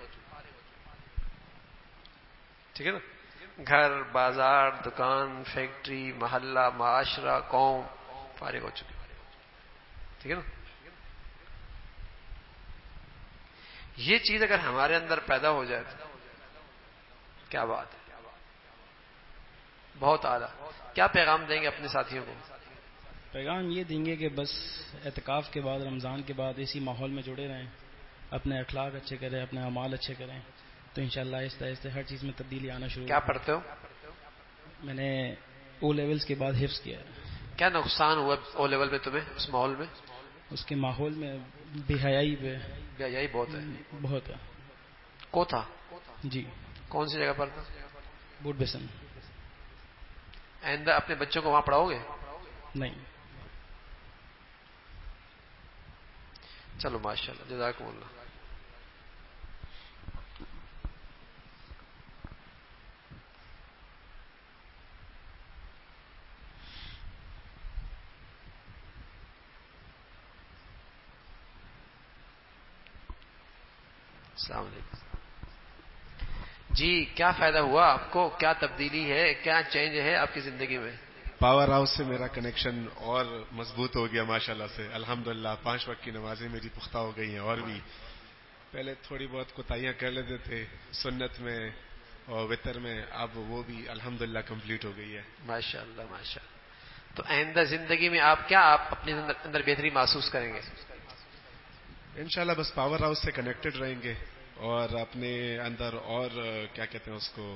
Speaker 1: ٹھیک ہے نا. گھر، بازار، دکان، فیکٹری، محلہ، معاشرہ، قوم فارغ ہو چکی ہے. ٹھیک ہے نا. یہ چیز اگر ہمارے اندر پیدا ہو جائے تو کیا بات ہے. بہت اعلیٰ. کیا پیغام دیں گے اپنے ساتھیوں کو؟
Speaker 8: پیغام یہ دیں گے کہ بس اعتکاف کے بعد، رمضان کے بعد اسی ماحول میں جڑے رہیں، اپنے اخلاق اچھے کریں، اپنے اعمال اچھے کریں، تو انشاءاللہ آہستہ آہستہ ہر چیز میں تبدیلی آنا شروع.
Speaker 1: کیا پڑھتے ہو؟
Speaker 8: میں نے او لیولز کے بعد حفظ کیا ہے.
Speaker 1: کیا نقصان ہوا او لیول میں تمہیں اس ماحول میں؟
Speaker 8: اس کے ماحول میں بے حیائی پہ
Speaker 1: بے حیائی بہت ہے.
Speaker 8: بہت ہے.
Speaker 1: کو تھا؟
Speaker 8: جی.
Speaker 1: کون سی جگہ پر تھا؟
Speaker 8: Boat basin.
Speaker 1: آئندہ اپنے بچوں کو وہاں پڑھاؤ گے؟
Speaker 8: نہیں.
Speaker 1: چلو ماشاء اللہ، جزاکم اللہ. السلام علیکم. جی، کیا فائدہ ہوا آپ کو؟ کیا تبدیلی ہے، کیا چینج ہے آپ کی زندگی میں؟
Speaker 9: پاور ہاؤس سے میرا کنیکشن اور مضبوط ہو گیا ماشاءاللہ سے. الحمدللہ 5 وقت کی نمازیں میری پختہ ہو گئی ہیں، اور بھی پہلے تھوڑی بہت کوتاہیاں کر لیتے تھے سنت میں اور وتر میں، اب وہ بھی الحمدللہ کمپلیٹ ہو گئی ہے.
Speaker 1: ماشاءاللہ ماشاءاللہ. تو آئندہ زندگی میں آپ کیا اپنے اندر بہتری محسوس کریں گے؟
Speaker 9: انشاءاللہ بس پاور ہاؤس سے کنیکٹڈ رہیں گے اور اپنے اندر اور کیا کہتے ہیں اس کو،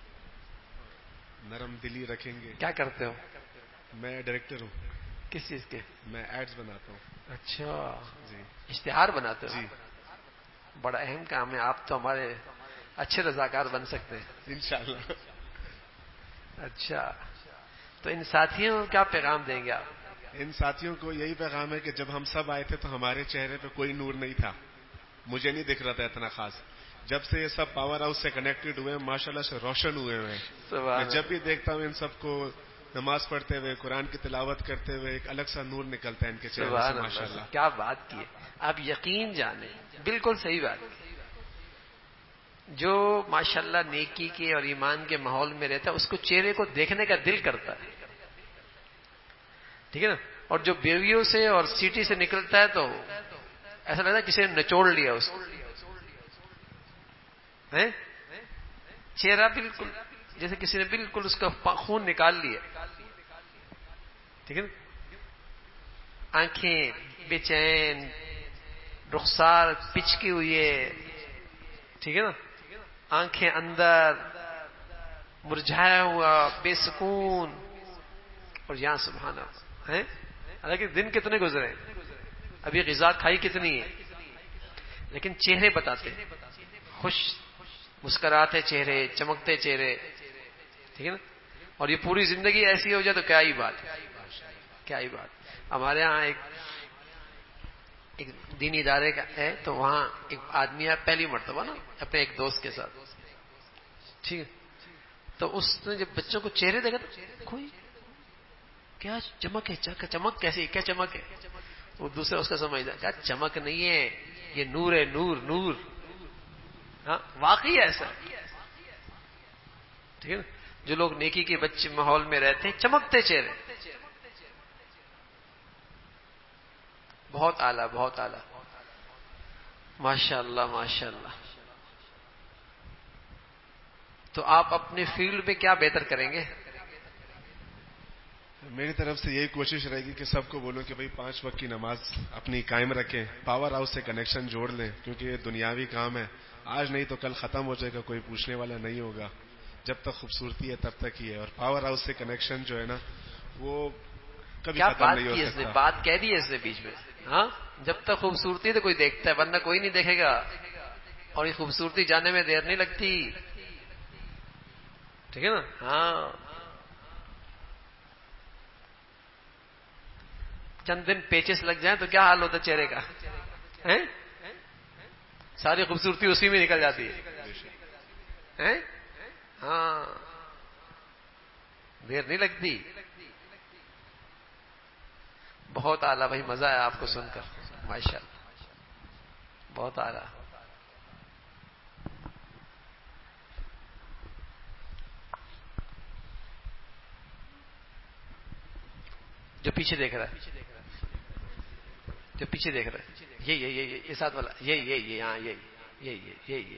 Speaker 9: نرم دلی رکھیں گے.
Speaker 1: کیا کرتے ہو؟
Speaker 9: میں ڈائریکٹر ہوں.
Speaker 1: کس چیز کے؟
Speaker 9: میں ایڈز بناتا ہوں.
Speaker 1: اچھا
Speaker 9: جی.
Speaker 1: اشتہار بناتے ہو؟
Speaker 9: جی.
Speaker 1: بڑا اہم کام ہے. آپ تو ہمارے اچھے رضاکار بن سکتے ہیں
Speaker 9: انشاءاللہ.
Speaker 1: اچھا، تو ان ساتھیوں کو کیا پیغام دیں گے آپ؟
Speaker 9: ان ساتھیوں کو یہی پیغام ہے کہ جب ہم سب آئے تھے تو ہمارے چہرے پہ کوئی نور نہیں تھا، مجھے نہیں دکھ رہا تھا اتنا خاص. جب سے یہ سب پاور ہاؤس سے کنیکٹڈ ہوئے ماشاءاللہ سے روشن ہوئے ہیں. میں جب بھی دیکھتا ہوں ان سب کو نماز پڑھتے ہوئے، قرآن کی تلاوت کرتے ہوئے، ایک الگ سا نور نکلتا ہے ان کے چہرے سے ماشاءاللہ.
Speaker 1: کیا بات کی ہے آپ. یقین جانیں، بالکل صحیح بات. جو ماشاءاللہ نیکی کے اور ایمان کے ماحول میں رہتا ہے اس کو چہرے کو دیکھنے کا دل کرتا ہے. ٹھیک ہے نا. اور جو بیویوں سے اور سٹی سے نکلتا ہے تو ایسا لگتا ہے کسی نے نچوڑ لیا اس کو. چہرہ بالکل جیسے کسی نے بالکل اس کا خون نکال لیا. ٹھیک ہے نا. آنکھیں بے چین، رخسار پچکی ہوئی ہے. ٹھیک ہے نا. آنکھیں اندر، مرجھایا ہوا، بے سکون. اور یہاں سبحان اللہ ہے. حالانکہ دن کتنے گزرے، ابھی غذا کھائی کتنی ہے، لیکن چہرے بتاتے ہیں. خوش مسکراتے چہرے، چمکتے چہرے. ٹھیک ہے نا. اور یہ پوری زندگی ایسی ہو جائے تو کیا ہی بات، کیا ہی بات. ہمارے ہاں ایک دینی ادارے کا ہے، تو وہاں ایک آدمی ہے پہلی مرتبہ نا اپنے ایک دوست کے ساتھ. ٹھیک ہے. تو اس نے جب بچوں کو چہرے دیکھا تو کوئی کیا چمک ہے، چمک کیسی، کیا چمک ہے. وہ دوسرا اس کا سمجھتا کیا چمک نہیں ہے، یہ نور ہے، نور نور. ہاں واقعی ایسا. ٹھیک ہے نا. جو لوگ نیکی کے بچے ماحول میں رہتے ہیں چمکتے چہرے. بہت اعلیٰ، بہت اعلیٰ. ماشاء اللہ ماشاء اللہ. تو آپ اپنے فیلڈ میں کیا بہتر کریں گے؟
Speaker 9: میری طرف سے یہی کوشش رہے گی کہ سب کو بولو کہ بھائی 5 وقت کی نماز اپنی قائم رکھیں، پاور ہاؤس سے کنیکشن جوڑ لیں، کیونکہ یہ دنیاوی کام ہے. آج نہیں تو کل ختم ہو جائے گا، کوئی پوچھنے والا نہیں ہوگا. جب تک خوبصورتی ہے تب تک ہی ہے. اور پاور ہاؤس سے کنیکشن جو ہے نا وہ کبھی ختم نہیں ہو سکتا.
Speaker 1: بات کہہ دی ہے اس نے بیچ میں. ہاں جب تک خوبصورتی ہے تو کوئی دیکھتا ہے، ورنہ کوئی نہیں دیکھے گا. اور یہ خوبصورتی جانے میں دیر نہیں لگتی. ٹھیک ہے نا. ہاں چند دن پیچس لگ جائیں تو کیا حال ہوتا چہرے کا، ساری خوبصورتی اسی میں نکل جاتی ہے. ہاں دیر نہیں لگتی. بہت اعلیٰ بھائی، مزہ آیا آپ کو سن کر. ماشاء اللہ بہت اعلیٰ. جو پیچھے دیکھ رہا ہے، جو پیچھے دیکھ رہا ہے، یہ ساتھ والا، یہ ہاں یہ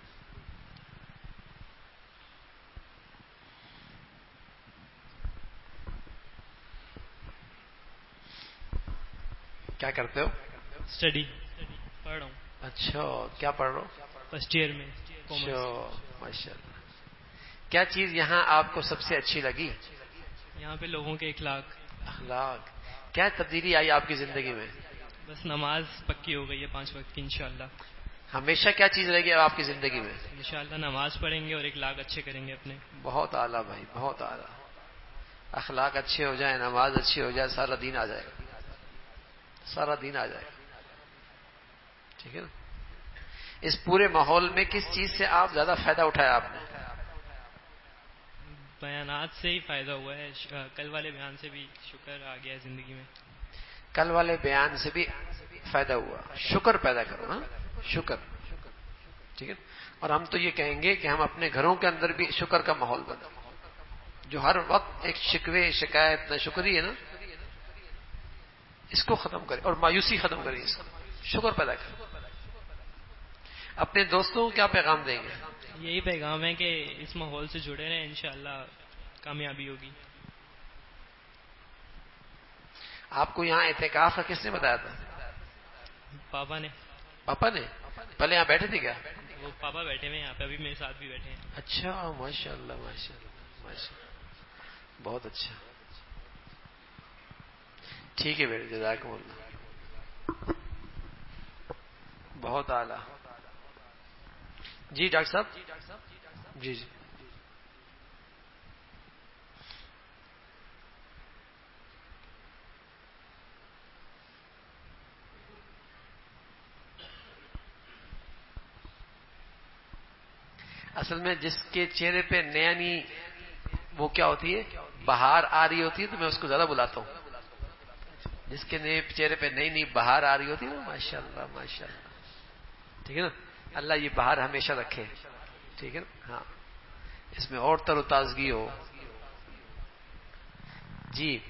Speaker 1: کیا کرتے ہو؟
Speaker 10: اسٹڈی پڑھ رہا ہوں.
Speaker 1: اچھا کیا پڑھ رہا ہو؟
Speaker 10: فرسٹ ایئر میں.
Speaker 1: اچھا ماشاء اللہ. کیا چیز یہاں آپ کو سب سے اچھی لگی؟
Speaker 10: یہاں پہ لوگوں کے اخلاق.
Speaker 1: کیا تبدیلی آئی آپ کی زندگی میں؟
Speaker 10: بس نماز پکی ہو گئی ہے 5 وقت کی انشاءاللہ.
Speaker 1: ہمیشہ کیا چیز رہے گی آپ کی زندگی میں؟
Speaker 10: انشاءاللہ نماز پڑھیں گے اور اخلاق اچھے کریں گے اپنے.
Speaker 1: بہت اعلیٰ بھائی، بہت اعلیٰ. اخلاق اچھے ہو جائیں، نماز اچھی ہو جائے، سارا دین آ جائے گا، سارا دین آ جائے گا. ٹھیک ہے نا. اس پورے ماحول میں کس چیز سے آپ زیادہ فائدہ اٹھایا آپ نے؟
Speaker 10: بیانات سے ہی فائدہ ہوا ہے. کل والے بیان سے بھی شکر آ گیا ہے زندگی میں.
Speaker 1: کل والے بیان سے بھی فائدہ ہوا. شکر پیدا کرو. ہاں شکر. ٹھیک ہے. اور ہم تو یہ کہیں گے کہ ہم اپنے گھروں کے اندر بھی شکر کا ماحول بنائیں. جو ہر وقت ایک شکوے شکایت ناشکری ہے نا، اس کو ختم کریں اور مایوسی ختم کریں. اس کو شکر پیدا کریں. اپنے دوستوں کو کیا پیغام دیں گے؟
Speaker 10: یہی پیغام ہے کہ اس ماحول سے جڑے رہیں، انشاءاللہ کامیابی ہوگی.
Speaker 1: آپ کو یہاں اعتکاف کا کس نے بتایا تھا؟
Speaker 10: پاپا نے.
Speaker 1: پاپا نے؟ پہلے یہاں بیٹھے تھے کیا؟
Speaker 10: وہ پاپا بیٹھے ہوئے یہاں پہ، ابھی میرے ساتھ بھی بیٹھے ہیں.
Speaker 1: اچھا ماشاء اللہ ماشاء اللہ ماشاء اللہ، بہت اچھا. ٹھیک ہے بیٹے، جزاکم اللہ. بہت اعلیٰ. جی ڈاکٹر صاحب. جی اصل میں جس کے چہرے پہ نیا نہیں، وہ کیا ہوتی ہے، بہار آ رہی ہوتی ہے، تو میں اس کو زیادہ بلاتا ہوں. جس کے نئے چہرے پہ نئی بہار آ رہی ہوتی ہے نا، ماشاء اللہ ماشاء اللہ. ٹھیک ہے نا. اللہ یہ بہار ہمیشہ رکھے. ٹھیک ہے نا. ہاں اس میں اور تر و تازگی ہو. جی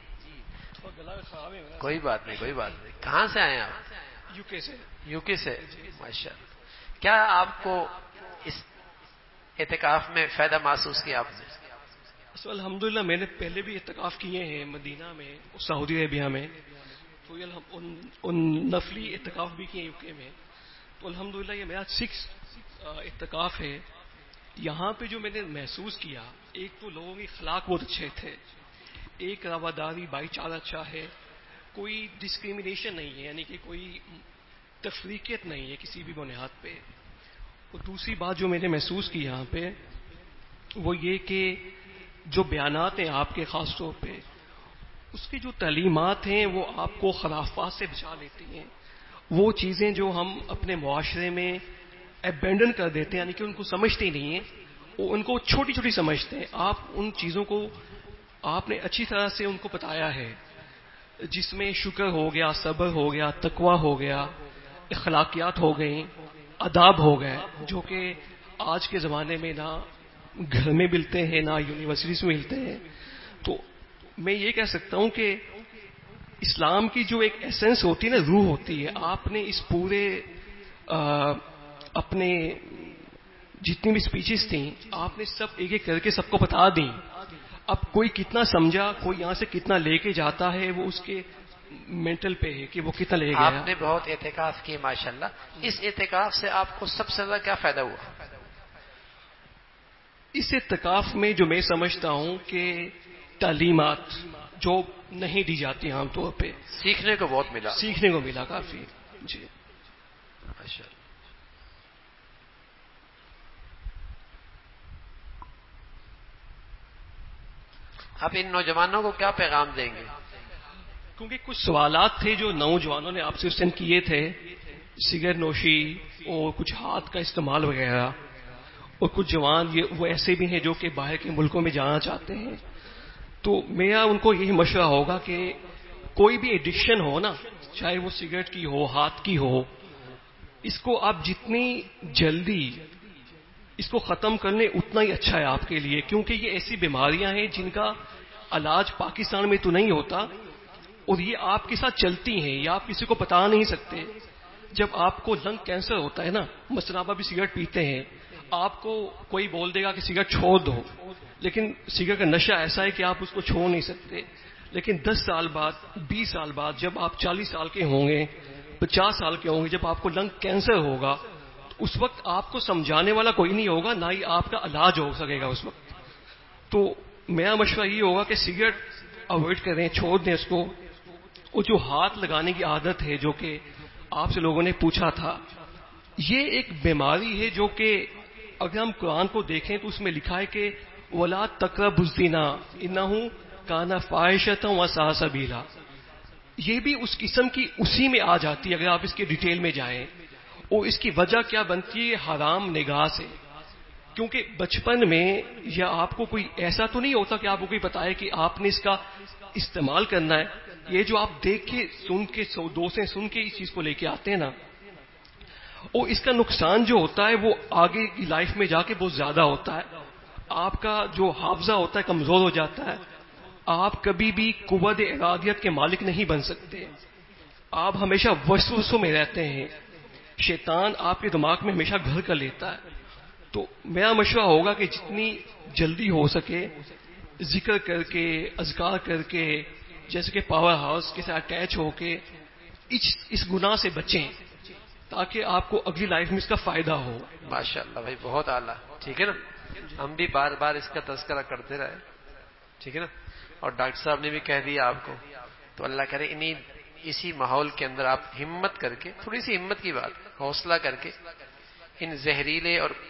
Speaker 1: کوئی بات نہیں، کوئی بات نہیں. کہاں سے آئے ہیں آپ؟ یو کے سے. ماشاء اللہ. کیا آپ کو اس اعتکاف میں فائدہ محسوس کیا آپ نے؟
Speaker 11: الحمدللہ میں نے پہلے بھی اعتکاف کیے ہیں مدینہ میں، سعودی عربیہ میں، تو ان نفلی اعتکاف بھی کیے یو کے میں. تو الحمدللہ یہ میرا 6 اعتکاف ہے. یہاں پہ جو میں نے محسوس کیا، ایک تو لوگوں کے اخلاق بہت اچھے تھے، ایک رواداری بھائی چارہ اچھا ہے، کوئی ڈسکریمنیشن نہیں ہے، یعنی کہ کوئی تفریقیت نہیں ہے کسی بھی بنیاد پہ. اور دوسری بات جو میں نے محسوس کی یہاں پہ وہ یہ کہ جو بیانات ہیں آپ کے خاص طور پہ، اس کی جو تعلیمات ہیں وہ آپ کو خرافات سے بچا لیتی ہیں. وہ چیزیں جو ہم اپنے معاشرے میں ایبینڈن کر دیتے ہیں، یعنی کہ ان کو سمجھتے نہیں ہیں، وہ ان کو چھوٹی چھوٹی سمجھتے ہیں. آپ ان چیزوں کو آپ نے اچھی طرح سے ان کو بتایا ہے، جس میں شکر ہو گیا، صبر ہو گیا، تقوی ہو گیا، اخلاقیات ہو گئیں، آداب ہو گئے، جو کہ آج کے زمانے میں نہ گھر میں ملتے ہیں نہ یونیورسٹیز میں ملتے ہیں. تو میں یہ کہہ سکتا ہوں کہ اسلام کی جو ایک ایسنس ہوتی ہے نا، روح ہوتی ہے، آپ نے اس پورے اپنے جتنی بھی سپیچز تھیں آپ نے سب ایک ایک کر کے سب کو بتا دیں. اب کوئی کتنا سمجھا، کوئی یہاں سے کتنا لے کے جاتا ہے، وہ اس کے مینٹل پہ ہے کہ وہ کتنا لے گیا.
Speaker 1: آپ نے بہت اعتکاف کیے ماشاءاللہ. اس اعتکاف سے آپ کو سب سے زیادہ کیا فائدہ ہوا؟
Speaker 11: اس اعتکاف میں جو میں سمجھتا ہوں کہ تعلیمات جو نہیں دی جاتی عام طور پہ،
Speaker 1: سیکھنے کو بہت ملا.
Speaker 11: سیکھنے کو ملا کافی. جی
Speaker 1: ماشاءاللہ. آپ ان نوجوانوں کو کیا پیغام دیں گے؟
Speaker 11: کیونکہ کچھ سوالات تھے جو نوجوانوں نے آپ سے اس دن کیے تھے، سگریٹ نوشی اور کچھ ہاتھ کا استعمال وغیرہ، اور کچھ جوان وہ ایسے بھی ہیں جو کہ باہر کے ملکوں میں جانا چاہتے ہیں. تو میرا ان کو یہی مشورہ ہوگا کہ کوئی بھی ایڈکشن ہو نا، چاہے وہ سگریٹ کی ہو، ہاتھ کی ہو، اس کو آپ جتنی جلدی اس کو ختم کر لیں اتنا ہی اچھا ہے آپ کے لیے. کیونکہ یہ ایسی بیماریاں ہیں جن کا علاج پاکستان میں تو نہیں ہوتا، اور یہ آپ کے ساتھ چلتی ہیں، یہ آپ کسی کو بتا نہیں سکتے. جب آپ کو لنگ کینسر ہوتا ہے نا، مثلا آپ ابھی سگریٹ پیتے ہیں، آپ کو کوئی بول دے گا کہ سگریٹ چھوڑ دو، لیکن سگریٹ کا نشہ ایسا ہے کہ آپ اس کو چھوڑ نہیں سکتے. لیکن 10 سال بعد، 20 سال بعد، جب آپ 40 سال کے ہوں گے، 50 سال کے ہوں گے، جب آپ کو لنگ کینسر ہوگا، اس وقت آپ کو سمجھانے والا کوئی نہیں ہوگا، نہ ہی آپ کا علاج ہو سکے گا اس وقت. تو میرا مشورہ یہ ہوگا کہ سگریٹ اوائڈ کریں، چھوڑ دیں اس کو. اور جو ہاتھ لگانے کی عادت ہے، جو کہ آپ سے لوگوں نے پوچھا تھا، یہ ایک بیماری ہے جو کہ اگر ہم قرآن کو دیکھیں تو اس میں لکھا ہے کہ وَلَا تَقْرَبُوا الزِّنَا إِنَّهُ كَانَ فَاحِشَةً وَسَاءَ سَبِيلًا. یہ بھی اس قسم کی اسی میں آ جاتی ہے اگر آپ اس کے ڈیٹیل میں جائیں. اور اس کی وجہ کیا بنتی ہے؟ حرام نگاہ سے. کیونکہ بچپن میں یا آپ کو کوئی ایسا تو نہیں ہوتا کہ آپ کو کوئی بتائے کہ آپ نے اس کا استعمال کرنا ہے. یہ جو آپ دیکھ کے سن کے دوستیں سن کے اس چیز کو لے کے آتے ہیں نا، اور اس کا نقصان جو ہوتا ہے وہ آگے کی لائف میں جا کے بہت زیادہ ہوتا ہے. آپ کا جو حافظہ ہوتا ہے کمزور ہو جاتا ہے، آپ کبھی بھی قوت ارادیت کے مالک نہیں بن سکتے، آپ ہمیشہ وسوسوں میں رہتے ہیں، شیطان آپ کے دماغ میں ہمیشہ گھر کر لیتا ہے. تو میرا مشورہ ہوگا کہ جتنی جلدی ہو سکے ذکر کر کے، اذکار کر کے، جیسے کہ پاور ہاؤس کے ساتھ اٹیچ ہو کے اس گناہ سے بچیں، تاکہ آپ کو اگلی لائف میں اس کا فائدہ ہو.
Speaker 1: ماشاءاللہ بھائی، بہت اعلیٰ. ٹھیک ہے نا، ہم بھی بار بار اس کا تذکرہ کرتے رہے. ٹھیک ہے نا، اور ڈاکٹر صاحب نے بھی کہہ دیا آپ کو. تو اللہ کرے اسی ماحول کے اندر آپ ہمت کر کے، تھوڑی سی ہمت کی بات، حوصلہ کر کے ان زہریلے اور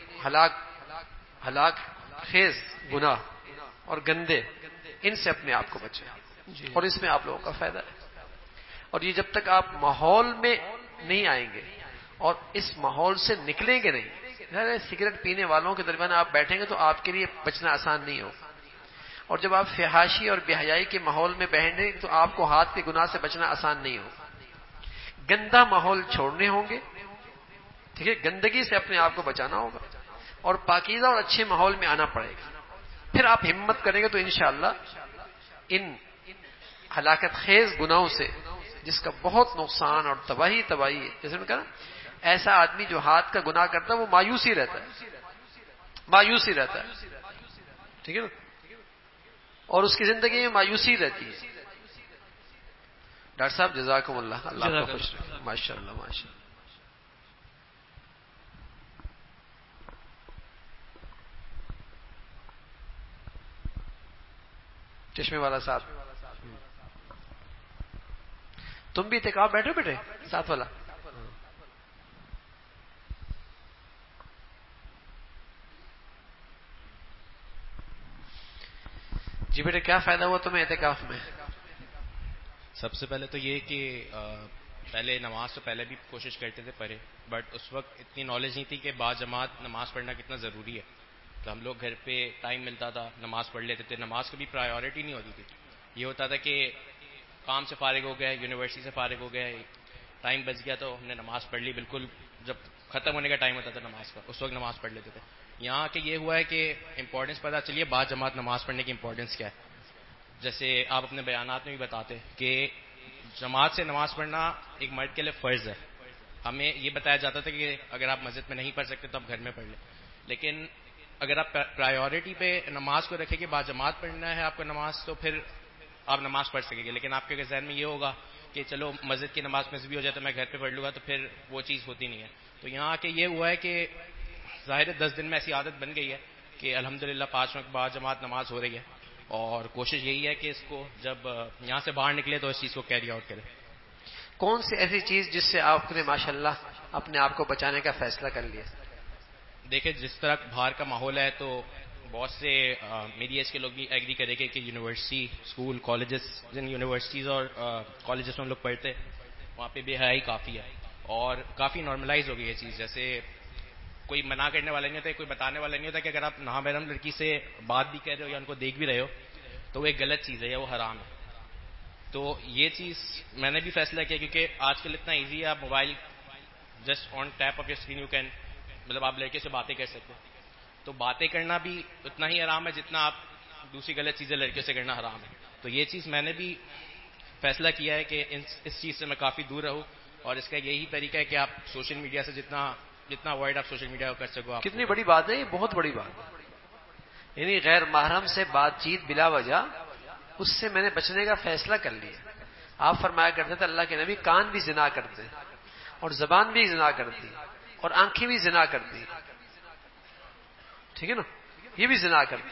Speaker 1: ہلاک خیز گناہ اور گندے ان سے اپنے آپ کو بچائیں. اور اس میں آپ لوگوں کا فائدہ ہے. اور یہ جب تک آپ ماحول میں نہیں آئیں گے اور اس ماحول سے نکلیں گے نہیں، سگریٹ پینے والوں کے درمیان آپ بیٹھیں گے تو آپ کے لیے بچنا آسان نہیں ہوگا. اور جب آپ فحاشی اور بے حیائی کے ماحول میں بہن گے تو آپ کو ہاتھ کے گناہ سے بچنا آسان نہیں ہوگا. گندا ماحول چھوڑنے ہوں گے. ٹھیک ہے، گندگی سے اپنے آپ کو بچانا ہوگا اور پاکیزہ اور اچھے ماحول میں آنا پڑے گا. پھر آپ ہمت کریں گے تو انشاءاللہ ان ہلاکت خیز گناہوں سے، جس کا بہت نقصان اور تباہی ہے، جیسے میں کہا ایسا آدمی جو ہاتھ کا گناہ کرتا ہے وہ مایوس ہی رہتا ہے. ٹھیک ہے نا، اور اس کی زندگی میں مایوسی رہتی ہے. ڈاکٹر صاحب جزاکم اللہ کو خوش رکھیں. ماشاء اللہ. چشمے والا صاحب. تم بھی اعتکاف بیٹھے بیٹھے ساتھ والا. جی بیٹے کیا فائدہ ہوا تمہیں اعتکاف میں؟
Speaker 12: سب سے پہلے تو یہ کہ پہلے نماز تو پہلے بھی کوشش کرتے تھے پڑھے، بٹ اس وقت اتنی نالج نہیں تھی کہ با جماعت نماز پڑھنا کتنا ضروری ہے. تو ہم لوگ گھر پہ ٹائم ملتا تھا نماز پڑھ لیتے تھے. نماز کو بھی پرائیورٹی نہیں ہوتی تھی. یہ ہوتا تھا کہ کام سے فارغ ہو گئے، یونیورسٹی سے فارغ ہو گئے، ٹائم بچ گیا تو ہم نے نماز پڑھ لی. بالکل جب ختم ہونے کا ٹائم ہوتا تھا نماز کا اس وقت نماز پڑھ لیتے تھے. یہاں کہ یہ ہوا ہے کہ امپورٹنس پتہ چلیے با جماعت نماز پڑھنے کی امپورٹنس کیا ہے. جیسے آپ اپنے بیانات میں بھی بتاتے کہ جماعت سے نماز پڑھنا ایک مرد کے لیے فرض ہے. ہمیں یہ بتایا جاتا تھا کہ اگر آپ مسجد میں نہیں پڑھ سکتے تو آپ گھر میں پڑھ لیں، لیکن اگر آپ پرائیورٹی پہ نماز کو رکھیں کہ با جماعت پڑھنا ہے آپ کو نماز، تو پھر آپ نماز پڑھ سکیں گے. لیکن آپ کے ذہن میں یہ ہوگا کہ چلو مسجد کی نماز میں بھی ہو جائے تو میں گھر پہ پڑھ لوں گا، تو پھر وہ چیز ہوتی نہیں ہے. تو یہاں آ کے یہ ہوا ہے کہ ظاہر 10 دن میں ایسی عادت بن گئی ہے کہ الحمدللہ 5 وقت با جماعت نماز ہو رہی ہے. اور کوشش یہی ہے کہ اس کو جب یہاں سے باہر نکلے تو اس چیز کو کیری آؤٹ کرے.
Speaker 1: کون سی ایسی چیز جس سے آپ نے ماشاءاللہ اپنے آپ کو بچانے کا فیصلہ کر لیا؟
Speaker 12: دیکھیں جس طرح باہر کا ماحول ہے تو بہت سے میری ایج کے لوگ بھی ایگری کریں گے کہ یونیورسٹی اسکول کالجز، جن یونیورسٹیز اور کالجز میں ہم لوگ پڑھتے وہاں پہ بے حیائی کافی ہے اور کافی نارملائز ہو گئی یہ چیز. جیسے کوئی منع کرنے والا نہیں ہوتا، کوئی بتانے والا نہیں ہوتا کہ اگر آپ نامحرم لڑکی سے بات بھی کر رہے ہو یا ان کو دیکھ بھی رہے ہو تو وہ ایک غلط چیز ہے یا وہ حرام ہے. تو یہ چیز میں نے بھی فیصلہ کیا کیونکہ آج کل اتنا ایزی ہے، آپ mobile just on tap of your screen you can, مطلب آپ لڑکے سے باتیں کر سکتے ہیں. تو باتیں کرنا بھی اتنا ہی حرام ہے جتنا آپ دوسری غلط چیزیں لڑکیوں سے کرنا حرام ہے. تو یہ چیز میں نے بھی فیصلہ کیا ہے کہ اس چیز سے میں کافی دور رہوں، اور اس کا یہی طریقہ ہے کہ آپ سوشل میڈیا سے جتنا اوائڈ آپ سوشل میڈیا کو کر سکو.
Speaker 1: کتنی بڑی بات ہے یہ، بہت بڑی بات ہے. یعنی غیر محرم سے بات چیت بلا وجہ اس سے میں نے بچنے کا فیصلہ کر لیا. آپ فرمایا کرتے تھے اللہ کے نبی کان بھی زنا کرتے اور زبان بھی زنا کرتی اور آنکھیں بھی زنا کرتی، ٹھیک ہے نا، یہ بھی زنا کرتی.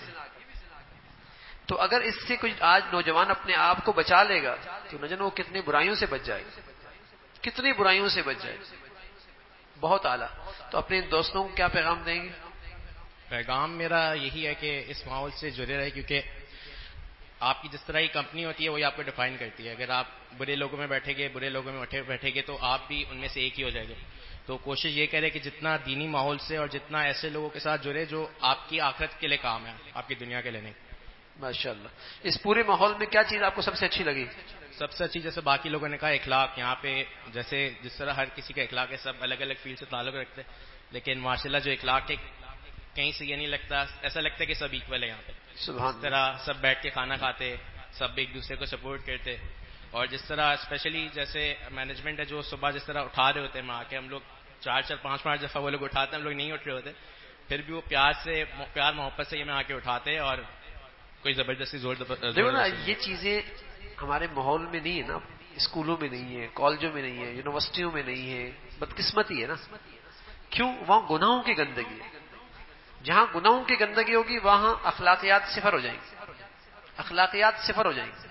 Speaker 1: تو اگر اس سے کچھ آج نوجوان اپنے آپ کو بچا لے گا تو نہ جانے وہ کتنی برائیوں سے بچ جائے گا، کتنی برائیوں سے بچ جائے گا. بہت اعلیٰ. تو اپنے دوستوں کو کیا پیغام دیں گے؟
Speaker 12: پیغام میرا یہی ہے کہ اس ماحول سے جڑے رہے، کیونکہ آپ کی جس طرح کی کمپنی ہوتی ہے وہی آپ کو ڈیفائن کرتی ہے. اگر آپ برے لوگوں میں بیٹھیں گے، برے لوگوں میں بیٹھیں گے تو آپ بھی ان میں سے ایک ہی ہو جائے گے. تو کوشش یہ کرے کہ جتنا دینی ماحول سے اور جتنا ایسے لوگوں کے ساتھ جڑے جو آپ کی آخرت کے لیے کام ہے، آپ کی دنیا کے لیے نہیں.
Speaker 1: ماشاءاللہ. اس پورے ماحول میں کیا چیز آپ کو سب سے اچھی لگی؟
Speaker 12: سب سے اچھی جیسے باقی لوگوں نے کہا اخلاق. یہاں پہ جیسے جس طرح ہر کسی کا اخلاق ہے، سب الگ الگ فیلڈ سے تعلق رکھتے ہیں، لیکن ماشاءاللہ جو اخلاق ہے کہیں سے یہ نہیں لگتا، ایسا لگتا ہے کہ سب ایکول ہے یہاں پہ. اس طرح سب بیٹھ کے کھانا کھاتے، سب ایک دوسرے کو سپورٹ کرتے. اور جس طرح اسپیشلی جیسے مینجمنٹ ہے جو صبح جس طرح اٹھا رہے ہوتے ہیں وہاں کے ہم لوگ 4-5 دفعہ وہ لوگ اٹھاتے ہیں، ہم لوگ نہیں اٹھ رہے ہوتے، پھر بھی وہ پیار محبت سے یہ میں آ کے اٹھاتے اور کوئی زبردستی زور
Speaker 1: دیکھو نا. یہ چیزیں ہمارے ماحول میں نہیں ہے نا، اسکولوں میں نہیں ہے، کالجوں میں نہیں ہے، یونیورسٹیوں میں نہیں ہے. بدقسمتی ہے نا. کیوں؟ وہاں گناہوں کی گندگی ہے. جہاں گناہوں کی گندگی ہوگی وہاں اخلاقیات صفر ہو جائیں گی، اخلاقیات صفر ہو جائیں گی.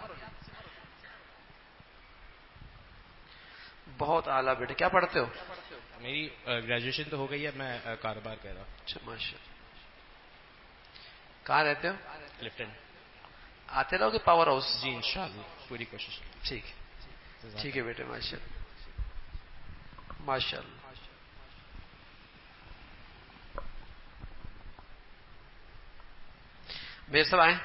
Speaker 1: بہت اعلیٰ. بیٹے کیا پڑھتے ہو؟
Speaker 12: میری گریجویشن تو ہو گئی ہے، میں کاروبار کر رہا ہوں.
Speaker 1: اچھا ماشاء اللہ. کہاں رہتے ہو؟
Speaker 12: لفٹن.
Speaker 1: آتے رہو گے پاور ہاؤس؟
Speaker 12: جی انشاءاللہ پوری کوشش.
Speaker 1: ٹھیک ہے، ٹھیک ہے بیٹے. ماشاء اللہ ماشاء اللہ. میرے سب آئیں.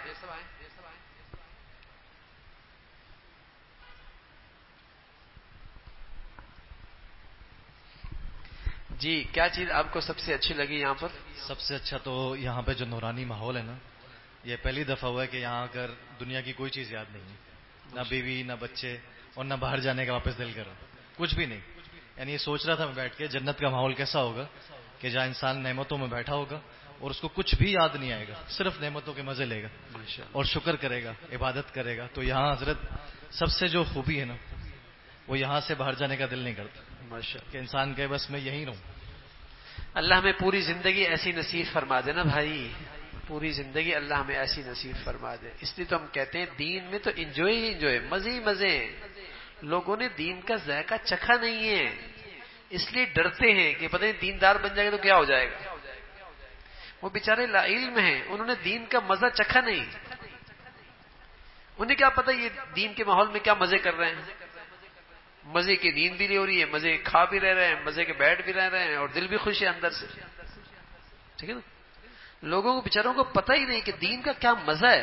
Speaker 1: جی کیا چیز آپ کو سب سے اچھی لگی یہاں پر؟
Speaker 13: سب سے اچھا تو یہاں پہ جو نورانی ماحول ہے نا، یہ پہلی دفعہ ہوا ہے کہ یہاں اگر دنیا کی کوئی چیز یاد نہیں ہے، نہ بیوی نہ بچے اور نہ باہر جانے کا واپس دل کر رہا، کچھ بھی نہیں. یعنی یہ سوچ رہا تھا میں بیٹھ کے جنت کا ماحول کیسا ہوگا کہ جہاں انسان نعمتوں میں بیٹھا ہوگا اور اس کو کچھ بھی یاد نہیں آئے گا، صرف نعمتوں کے مزے لے گا اور شکر کرے گا، عبادت کرے گا. تو یہاں حضرت سب سے جو خوبی ہے نا، وہ یہاں سے باہر جانے کا دل نہیں کرتا کہ انسان کے بس میں یہیں رہوں.
Speaker 1: اللہ ہمیں پوری زندگی ایسی نصیب فرما دینا بھائی. پوری زندگی اللہ ہمیں ایسی نصیب فرما دے. اس لیے تو ہم کہتے ہیں دین میں تو انجوائے ہی انجوائے، مزے ہی مزے ہیں. لوگوں نے دین کا ذائقہ چکھا نہیں ہے، اس لیے ڈرتے ہیں کہ پتہ نہیں دیندار بن جائے گا تو کیا ہو جائے گا. وہ بیچارے لا علم ہیں، انہوں نے دین کا مزہ چکھا نہیں. انہیں کیا پتہ یہ دین کے ماحول میں کیا مزے کر رہے ہیں. مزے کی نیند بھی نہیں ہو رہی ہے، مزے کھا بھی رہ رہے ہیں، مزے کے بیٹھ بھی رہ رہے ہیں، اور دل بھی خوش ہے اندر سے. ٹھیک ہے نا. لوگوں کو بیچاروں کو پتہ ہی نہیں کہ دین کا کیا مزہ ہے.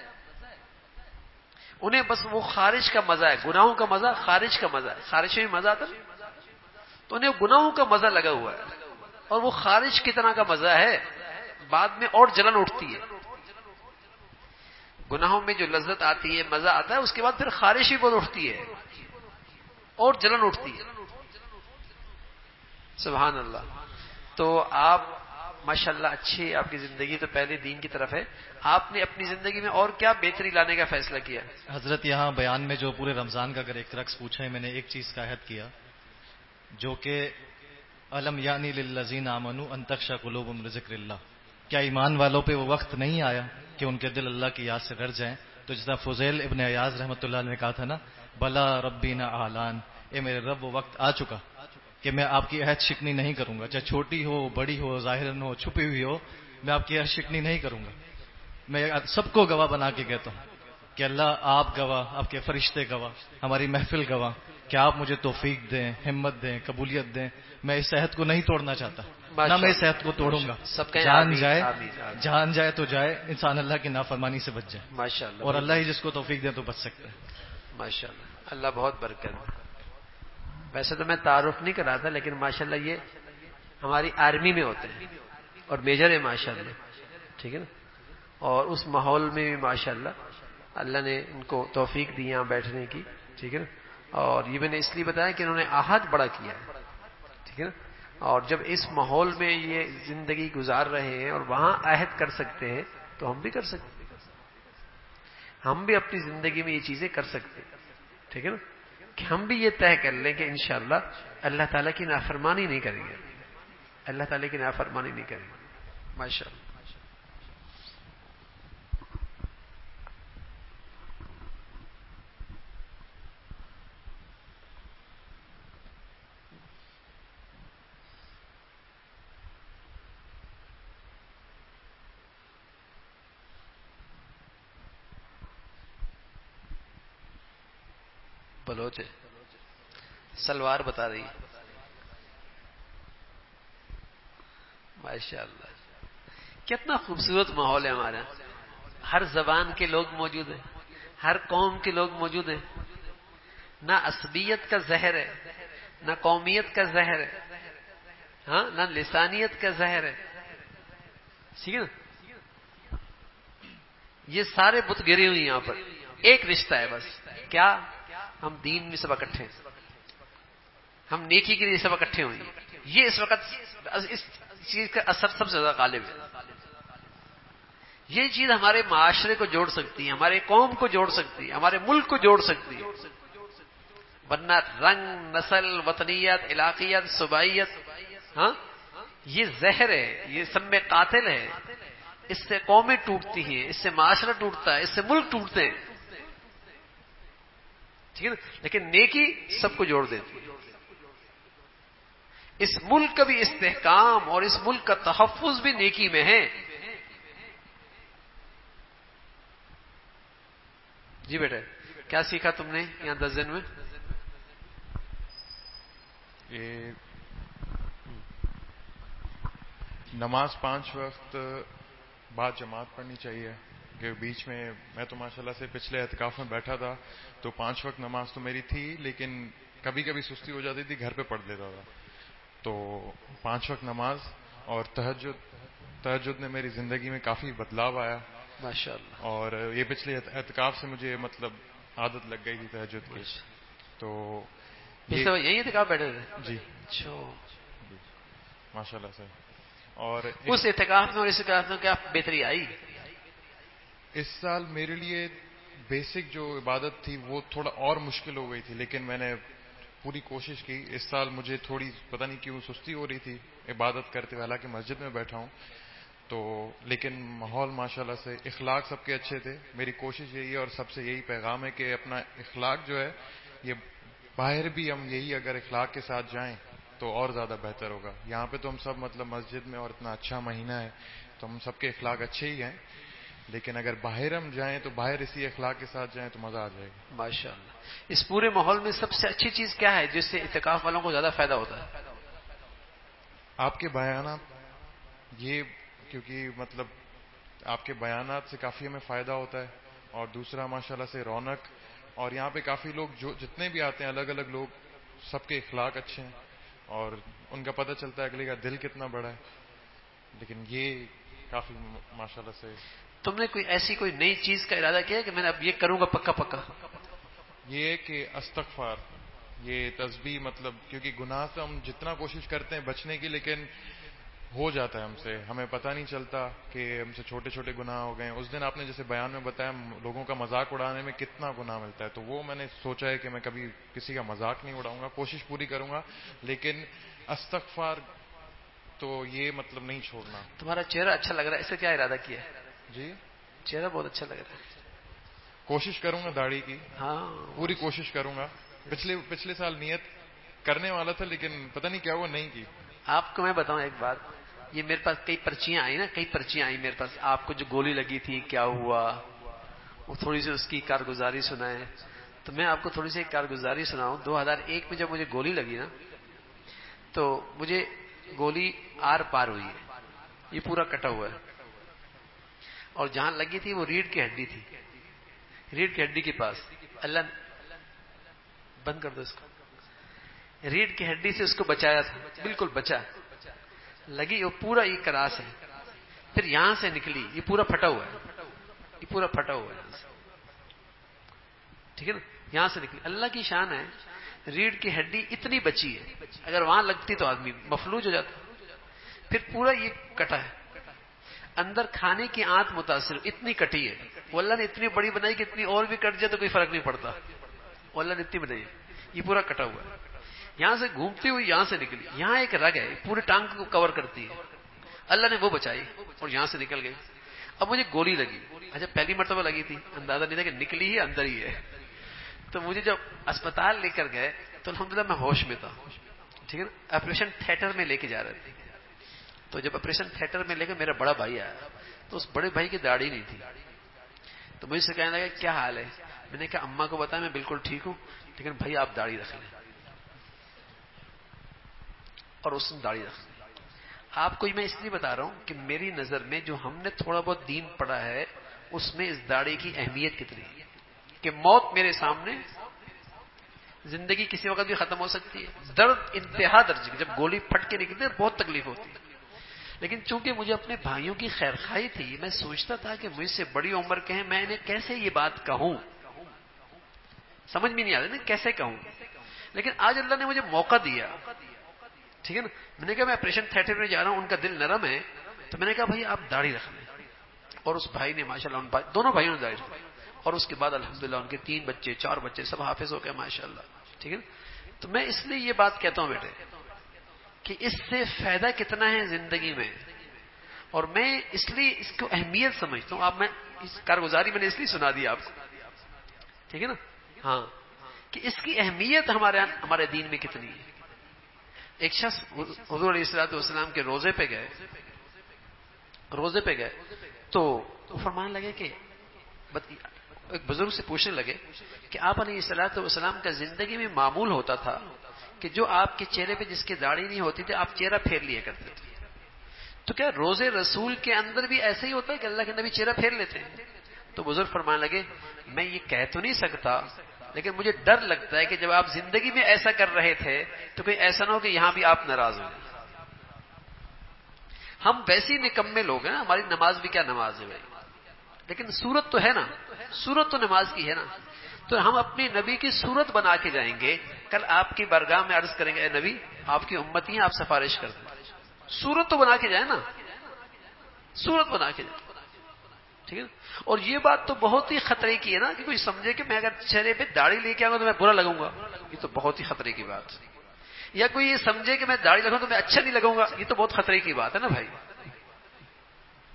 Speaker 1: انہیں بس وہ خارج کا مزہ ہے، گناہوں کا مزہ، خارج کا مزہ ہے. خارج میں مزہ آتا تو انہیں گناہوں کا مزہ لگا ہوا ہے، اور وہ خارج کی طرح کا مزہ ہے. بعد میں اور جلن اٹھتی ہے. گناہوں میں جو لذت آتی ہے، مزہ آتا ہے، اس کے بعد پھر خارج بھی بہت اٹھتی ہے اور جلن اٹھتی ہے. سبحان اللہ. تو آپ ماشاءاللہ اچھی آپ کی زندگی تو پہلے دین کی طرف ہے. آپ نے اپنی زندگی میں اور کیا بہتری لانے کا فیصلہ کیا؟
Speaker 13: حضرت یہاں بیان میں جو پورے رمضان کا اگر ایک رقص پوچھے، میں نے ایک چیز کا عہد کیا جو کہ الم یعنی للذین آمنوا ان تخشع قلوبہم لذکر اللہ. کیا ایمان والوں پہ وہ وقت نہیں آیا کہ ان کے دل اللہ کی یاد سے ڈر جائیں؟ تو جس طرح فضیل ابن عیاض رحمۃ اللہ علیہ نے کہا تھا نا، بلا ربینا اعلان، اے میرے رب وہ وقت آ چکا کہ میں آپ کی عہد شکنی نہیں کروں گا، چاہے چھوٹی ہو، بڑی ہو، ظاہراً ہو، چھپی ہوئی ہو، میں آپ کی عہد شکنی نہیں کروں گا. میں سب کو گواہ بنا کے کہتا ہوں کہ اللہ آپ گواہ، آپ کے فرشتے گواہ، ہماری محفل گواہ کہ آپ مجھے توفیق دیں، ہمت دیں، قبولیت دیں. میں اس عہد کو نہیں توڑنا چاہتا، نہ میں اس عہد کو توڑوں گا. جان جائے تو جائے، انسان اللہ کی نافرمانی سے بچ جائے
Speaker 1: ماشاءاللہ.
Speaker 13: اور اللہ ہی جس کو توفیق دے تو بچ سکتا ہے.
Speaker 1: ماشاءاللہ. اللہ بہت برکت. ویسے تو میں تعارف نہیں کرا تھا، لیکن ماشاءاللہ یہ ہماری آرمی میں ہوتے ہیں اور میجر ہے ماشاءاللہ. ٹھیک ہے نا. اور اس ماحول میں بھی ماشاءاللہ اللہ نے ان کو توفیق دی یہاں بیٹھنے کی. ٹھیک ہے نا. اور یہ میں نے اس لیے بتایا کہ انہوں نے عہد بڑا کیا ہے. ٹھیک ہے نا. اور جب اس ماحول میں یہ زندگی گزار رہے ہیں اور وہاں عہد کر سکتے ہیں تو ہم بھی کر سکتے ہیں. ہم بھی اپنی زندگی میں یہ چیزیں کر سکتے ہیں. ٹھیک ہے نا. کہ ہم بھی یہ طے کر لیں کہ انشاءاللہ اللہ تعالیٰ کی نافرمانی نہیں کریں گے. اللہ تعالیٰ کی نافرمانی نہیں کریں گے. ماشاءاللہ. بلوچ سلوار بتا رہی ہے. ماشاءاللہ. کتنا خوبصورت ماحول ہے ہمارا. ہر زبان کے لوگ موجود ہیں، ہر قوم کے لوگ موجود ہیں. نہ عصبیت کا زہر ہے، نہ قومیت کا زہر ہے، ہاں نہ لسانیت کا زہر ہے. ٹھیک ہے نا. یہ سارے بت گرے ہوئے یہاں پر. ایک رشتہ ہے بس، کیا؟ ہم دین میں سب اکٹھے ہیں، ہم نیکی کے لیے سب اکٹھے ہوئے ہیں. یہ اس وقت اس چیز کا اثر سب سے زیادہ غالب ہے. یہ چیز ہمارے معاشرے کو جوڑ سکتی ہے، ہمارے قوم کو جوڑ سکتی ہے، ہمارے ملک کو جوڑ سکتی ہے. ورنہ رنگ، نسل، وطنیت، علاقیت، صوبائیت، ہاں یہ زہر ہے، یہ سب میں قاتل ہے. اس سے قومیں ٹوٹتی ہیں، اس سے معاشرہ ٹوٹتا ہے، اس سے ملک ٹوٹتے ہیں. ٹھیک ہے نا. لیکن نیکی سب کو جوڑ دیتی ہے. اس ملک کا بھی استحکام اور اس ملک کا تحفظ بھی نیکی میں ہے. جی بیٹا، کیا سیکھا تم نے یہاں 10 دن میں؟
Speaker 14: یہ نماز 5 وقت بعد جماعت پڑھنی چاہیے. کہ بیچ میں تو ماشاءاللہ سے پچھلے اعتکاف میں بیٹھا تھا تو 5 وقت نماز تو میری تھی، لیکن کبھی کبھی سستی ہو جاتی تھی، گھر پہ پڑھ لیتا تھا. تو 5 وقت نماز اور تہجد نے میری زندگی میں کافی بدلاؤ آیا
Speaker 1: ماشاءاللہ. اور
Speaker 14: یہ پچھلے اعتکاف سے مجھے مطلب عادت لگ گئی تھی تہجد کی. تو
Speaker 1: یہی اعتکاف بیٹھے تھے؟
Speaker 14: جی ماشاءاللہ سے. اور
Speaker 1: اس اعتکاف میں اور اس اعتکاف میں کیا بہتری آئی؟
Speaker 14: اس سال میرے لیے بیسک جو عبادت تھی وہ تھوڑا اور مشکل ہو گئی تھی، لیکن میں نے پوری کوشش کی. اس سال مجھے تھوڑی پتہ نہیں کیوں سستی ہو رہی تھی عبادت کرتے ہوئے، حالانکہ مسجد میں بیٹھا ہوں. تو لیکن ماحول ماشاءاللہ سے اخلاق سب کے اچھے تھے. میری کوشش یہی ہے اور سب سے یہی پیغام ہے کہ اپنا اخلاق جو ہے یہ باہر بھی ہم یہی اگر اخلاق کے ساتھ جائیں تو اور زیادہ بہتر ہوگا. یہاں پہ تو ہم سب مطلب مسجد میں اور اتنا اچھا مہینہ ہے تو ہم سب کے اخلاق اچھے ہی ہیں, لیکن اگر باہر ہم جائیں تو باہر اسی اخلاق کے ساتھ جائیں تو مزہ آ جائے گا.
Speaker 1: ماشاءاللہ. اس پورے ماحول میں سب سے اچھی چیز کیا ہے جس سے اعتکاف والوں کو زیادہ فائدہ ہوتا ہے؟
Speaker 14: آپ کے بیانات, یہ کیونکہ مطلب آپ کے بیانات سے کافی ہمیں فائدہ ہوتا ہے, اور دوسرا ماشاءاللہ سے رونق, اور یہاں پہ کافی لوگ جو جتنے بھی آتے ہیں الگ الگ لوگ, سب کے اخلاق اچھے ہیں اور ان کا پتہ چلتا ہے اگلے کا دل کتنا بڑا ہے. لیکن یہ کافی ماشاءاللہ سے.
Speaker 1: تم نے کوئی ایسی کوئی نئی چیز کا ارادہ کیا کہ میں نے اب یہ کروں گا پکا پکا؟
Speaker 14: یہ کہ استغفار, یہ تسبیح, مطلب کیونکہ گناہ سے ہم جتنا کوشش کرتے ہیں بچنے کی لیکن ہو جاتا ہے ہم سے, ہمیں پتہ نہیں چلتا کہ ہم سے چھوٹے چھوٹے گناہ ہو گئے ہیں. اس دن آپ نے جیسے بیان میں بتایا لوگوں کا مذاق اڑانے میں کتنا گناہ ملتا ہے, تو وہ میں نے سوچا ہے کہ میں کبھی کسی کا مذاق نہیں اڑاؤں گا, کوشش پوری کروں گا, لیکن استغفار تو یہ مطلب نہیں چھوڑنا.
Speaker 1: تمہارا چہرہ اچھا لگ رہا ہے, اس سے کیا ارادہ کیا ہے؟
Speaker 14: جی
Speaker 1: چہرہ بہت اچھا لگ رہا ہے.
Speaker 14: کوشش کروں گا داڑھی کی,
Speaker 1: ہاں
Speaker 14: پوری کوشش کروں گا. پچھلے سال نیت کرنے والا تھا لیکن پتہ نہیں کیا ہوا, نہیں کی.
Speaker 1: آپ کو میں بتاؤں ایک بات, یہ میرے پاس کئی پرچیاں آئی نا, کئی پرچیاں آئی میرے پاس. آپ کو جو گولی لگی تھی کیا ہوا, وہ تھوڑی سی اس کی کارگزاری سنائے. تو میں آپ کو تھوڑی سی کارگزاری سناؤں. 2001 میں جب مجھے گولی لگی نا تو مجھے گولی آر پار ہوئی ہے, یہ پورا کٹا ہوا ہے, اور جہاں لگی تھی وہ ریڑھ کی ہڈی تھی, ریڑھ کی ہڈی کے پاس. اللہ بند کر دو اس کو. ریڑھ کی ہڈی سے اس کو بچایا تھا, بالکل بچا. لگی وہ پورا یہ کراس ہے, پھر یہاں سے نکلی, یہ پورا پھٹا ہوا ہے, یہ پورا پھٹا ہوا ہے یہاں سے, ٹھیک ہے نا, یہاں سے نکلی. اللہ کی شان ہے, ریڑھ کی ہڈی اتنی بچی ہے, اگر وہاں لگتی تو آدمی مفلوج ہو جاتا. پھر پورا یہ کٹا ہے, اندر کھانے کی آنت متاثر, اتنی کٹی ہے. وہ اللہ نے اتنی بڑی بنائی کہ اتنی اور بھی کٹ جائے تو کوئی فرق نہیں پڑتا. وہ اللہ نے اتنی بنائی, یہ پورا کٹا ہوا ہے. یہاں سے گھومتی ہوئی یہاں سے نکلی, یہاں ایک رگ ہے پورے ٹانگ کو کور کرتی ہے, اللہ نے وہ بچائی اور یہاں سے نکل گئی. اب مجھے گولی لگی, اچھا پہلی مرتبہ لگی تھی, اندازہ نہیں تھا کہ نکلی ہی اندر ہی ہے. تو مجھے جب اسپتال لے کر گئے تو الحمدللہ میں ہوش میں تھا, ٹھیک ہے نا. آپریشن تھیٹر میں لے کے جا رہے تھے, تو جب آپریشن تھیٹر میں لے کے میرا بڑا بھائی آیا تو اس بڑے بھائی کی داڑھی نہیں تھی, تو مجھ سے کہنے لگا کیا حال ہے. میں نے کہا اماں کو بتایا میں بالکل ٹھیک ہوں, لیکن بھائی آپ داڑھی رکھ لیں. اور اس نے داڑھی رکھ لی. آپ کو میں اس لیے بتا رہا ہوں کہ میری نظر میں جو ہم نے تھوڑا بہت دین پڑھا ہے اس میں اس داڑھی کی اہمیت کتنی ہے کہ موت میرے سامنے, زندگی کسی وقت بھی ختم ہو سکتی ہے. درد انتہا درجے, جب گولی پھٹ کے نکلتی ہے بہت تکلیف ہوتی ہے, لیکن چونکہ مجھے اپنے بھائیوں کی خیرخواہی تھی, میں سوچتا تھا کہ مجھ سے بڑی عمر کے ہیں, میں انہیں کیسے یہ بات کہوں, سمجھ میں نہیں آ رہی نا کیسے کہوں. لیکن آج اللہ نے مجھے موقع دیا, ٹھیک ہے نا. میں نے کہا میں آپریشن تھیٹر میں جا رہا ہوں, ان کا دل نرم ہے, تو میں نے کہا بھائی آپ داڑھی رکھ لیں. اور اس بھائی نے ماشاءاللہ دونوں بھائیوں نے داڑھی رکھی, اور اس کے بعد الحمدللہ ان کے 3 بچے 4 بچے سب حافظ ہو گئے ماشاءاللہ, ٹھیک ہے نا. تو میں اس لیے یہ بات کہتا ہوں بیٹے کہ اس سے فائدہ کتنا ہے زندگی میں, اور میں اس لیے اس کو اہمیت سمجھتا ہوں. میں اس کارگزاری میں نے اس لیے سنا دی آپ کو, ٹھیک ہے نا. ہاں کہ اس کی اہمیت ہمارے دین میں کتنی ہے. ایک شخص حضور علیہ الصلوۃ والسلام کے روزے پہ گئے تو وہ فرمانے لگے کہ ایک بزرگ سے پوچھنے لگے کہ آپ علیہ الصلوۃ والسلام کا زندگی میں معمول ہوتا تھا کہ جو آپ کے چہرے پہ جس کی داڑھی نہیں ہوتی تھی آپ چہرہ پھیر لیا کرتے تھے, تو کیا روزے رسول کے اندر بھی ایسا ہی ہوتا ہے کہ اللہ کے نبی چہرہ پھیر لیتے ہیں؟ تو بزرگ فرمانے لگے میں یہ کہہ تو نہیں سکتا, لیکن مجھے ڈر لگتا ہے کہ جب آپ زندگی میں ایسا کر رہے تھے تو کوئی ایسا نہ ہو کہ یہاں بھی آپ ناراض ہوں. ہم ویسے ہی نکمے لوگ ہیں, ہماری نماز بھی کیا نماز ہے بھائی, لیکن صورت تو ہے نا, صورت تو نماز کی ہے نا. تو ہم اپنی نبی کی صورت بنا کے جائیں گے, کل آپ کی بارگاہ میں عرض کریں گے اے نبی آپ کی امتی ہیں, آپ سفارش کر دیں. صورت تو بنا کے جائیں نا, صورت بنا کے جائیں, ٹھیک ہے. اور یہ بات تو بہت ہی خطرے کی ہے نا کہ کوئی سمجھے کہ میں اگر چہرے پہ داڑھی لے کے آؤں گا تو میں برا لگوں گا, یہ تو بہت ہی خطرے کی بات. یا کوئی یہ سمجھے کہ میں داڑھی لگاؤں تو میں اچھا نہیں لگوں گا, یہ تو بہت خطرے کی بات ہے نا بھائی.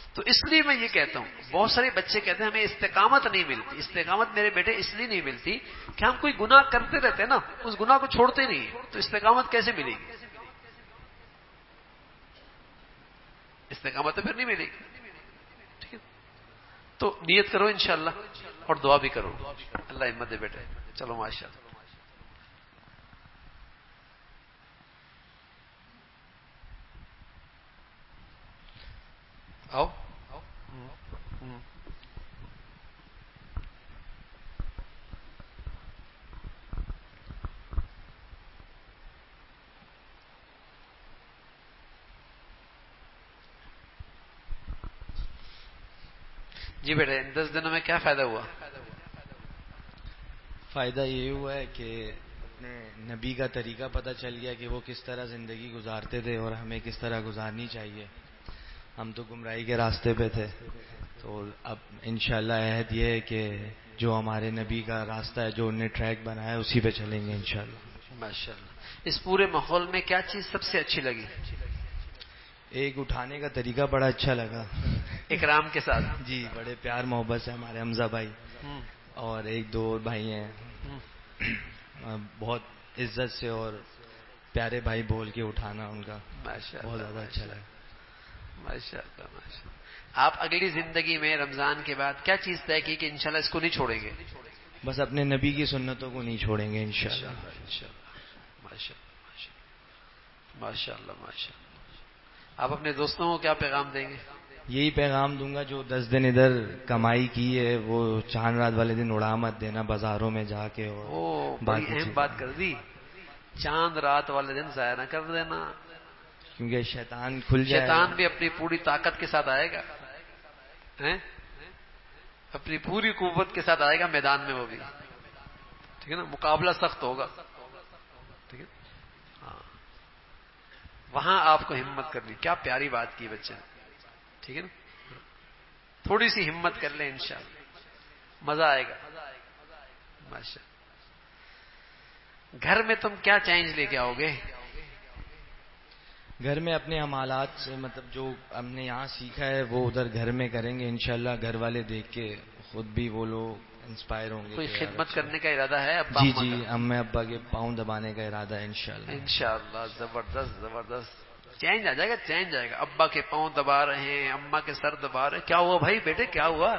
Speaker 1: تو اس لیے میں یہ کہتا ہوں، بہت سارے بچے کہتے ہیں ہمیں استقامت نہیں ملتی. استقامت میرے بیٹے اس لیے نہیں ملتی کہ ہم کوئی گناہ کرتے رہتے ہیں نا، اس گناہ کو چھوڑتے نہیں، تو استقامت کیسے ملے گی؟ استقامت تو پھر نہیں ملے گی. ٹھیک ہے، تو نیت کرو انشاءاللہ اور دعا بھی کرو، اللہ ہمت دے بیٹے. چلو ماشاءاللہ. آؤ. جی بیٹے، ان 10 دنوں میں کیا فائدہ ہوا؟
Speaker 15: فائدہ یہ ہوا ہے کہ اپنے نبی کا طریقہ پتہ چل گیا کہ وہ کس طرح زندگی گزارتے تھے اور ہمیں کس طرح گزارنی چاہیے. ہم تو گمراہی کے راستے پہ تھے، تو اب انشاءاللہ عہد یہ ہے کہ جو ہمارے نبی کا راستہ ہے، جو انہیں ٹریک بنایا ہے، اسی پہ چلیں گے انشاءاللہ.
Speaker 1: ماشاءاللہ. اس پورے ماحول میں کیا چیز سب سے اچھی لگی؟
Speaker 15: ایک اٹھانے کا طریقہ بڑا اچھا لگا،
Speaker 1: اکرام کے ساتھ.
Speaker 15: جی، بڑے پیار محبت سے ہمارے حمزہ بھائی اور ایک دو اور بھائی ہیں، بہت عزت سے اور پیارے بھائی بول کے اٹھانا ان کا بہت زیادہ اچھا لگا.
Speaker 1: ماشاءاللہ ماشاءاللہ. آپ اگلی زندگی میں رمضان کے بعد کیا چیز طے کی کہ انشاءاللہ اس کو نہیں چھوڑیں گے؟
Speaker 15: بس اپنے نبی کی سنتوں کو نہیں چھوڑیں گے انشاءاللہ.
Speaker 1: ماشاءاللہ ماشاءاللہ. آپ اپنے دوستوں کو کیا پیغام دیں گے؟
Speaker 15: یہی پیغام دوں گا، جو 10 دن ادھر کمائی کی ہے وہ چاند رات والے دن اڑا مت دینا بازاروں میں جا کے. اور
Speaker 1: بڑی اہم بات کر دی، چاند رات والے دن ضائع نہ کر دینا،
Speaker 15: کیونکہ شیطان کھل جائے.
Speaker 1: شیطان بھی اپنی پوری طاقت کے ساتھ آئے گا، اپنی پوری قوت کے ساتھ آئے گا میدان میں، وہ بھی ٹھیک ہے نا. مقابلہ سخت ہوگا، ٹھیک ہے. ہاں، وہاں آپ کو ہمت کرنی. کیا پیاری بات کی بچے نے، ٹھیک ہے نا. تھوڑی سی ہمت کر لیں انشاءاللہ، مزہ آئے گا. ماشاءاللہ. گھر میں تم کیا چینج لے کے آؤ گے؟
Speaker 15: گھر میں اپنے حمالات سے، مطلب جو ہم نے یہاں سیکھا ہے وہ ادھر گھر میں کریں گے انشاءاللہ. گھر والے دیکھ کے خود بھی وہ لوگ انسپائر ہوں گے.
Speaker 1: کوئی خدمت کرنے کا ارادہ ہے ابا؟
Speaker 15: جی، امی ابا کے پاؤں دبانے کا ارادہ ہے انشاءاللہ.
Speaker 1: انشاءاللہ. زبردست زبردست. چینج آ جائے گا، چینج آئے گا. ابا کے پاؤں دبا رہے ہیں، اما کے سر دبا رہے ہیں. کیا ہوا بھائی بیٹے، کیا ہوا؟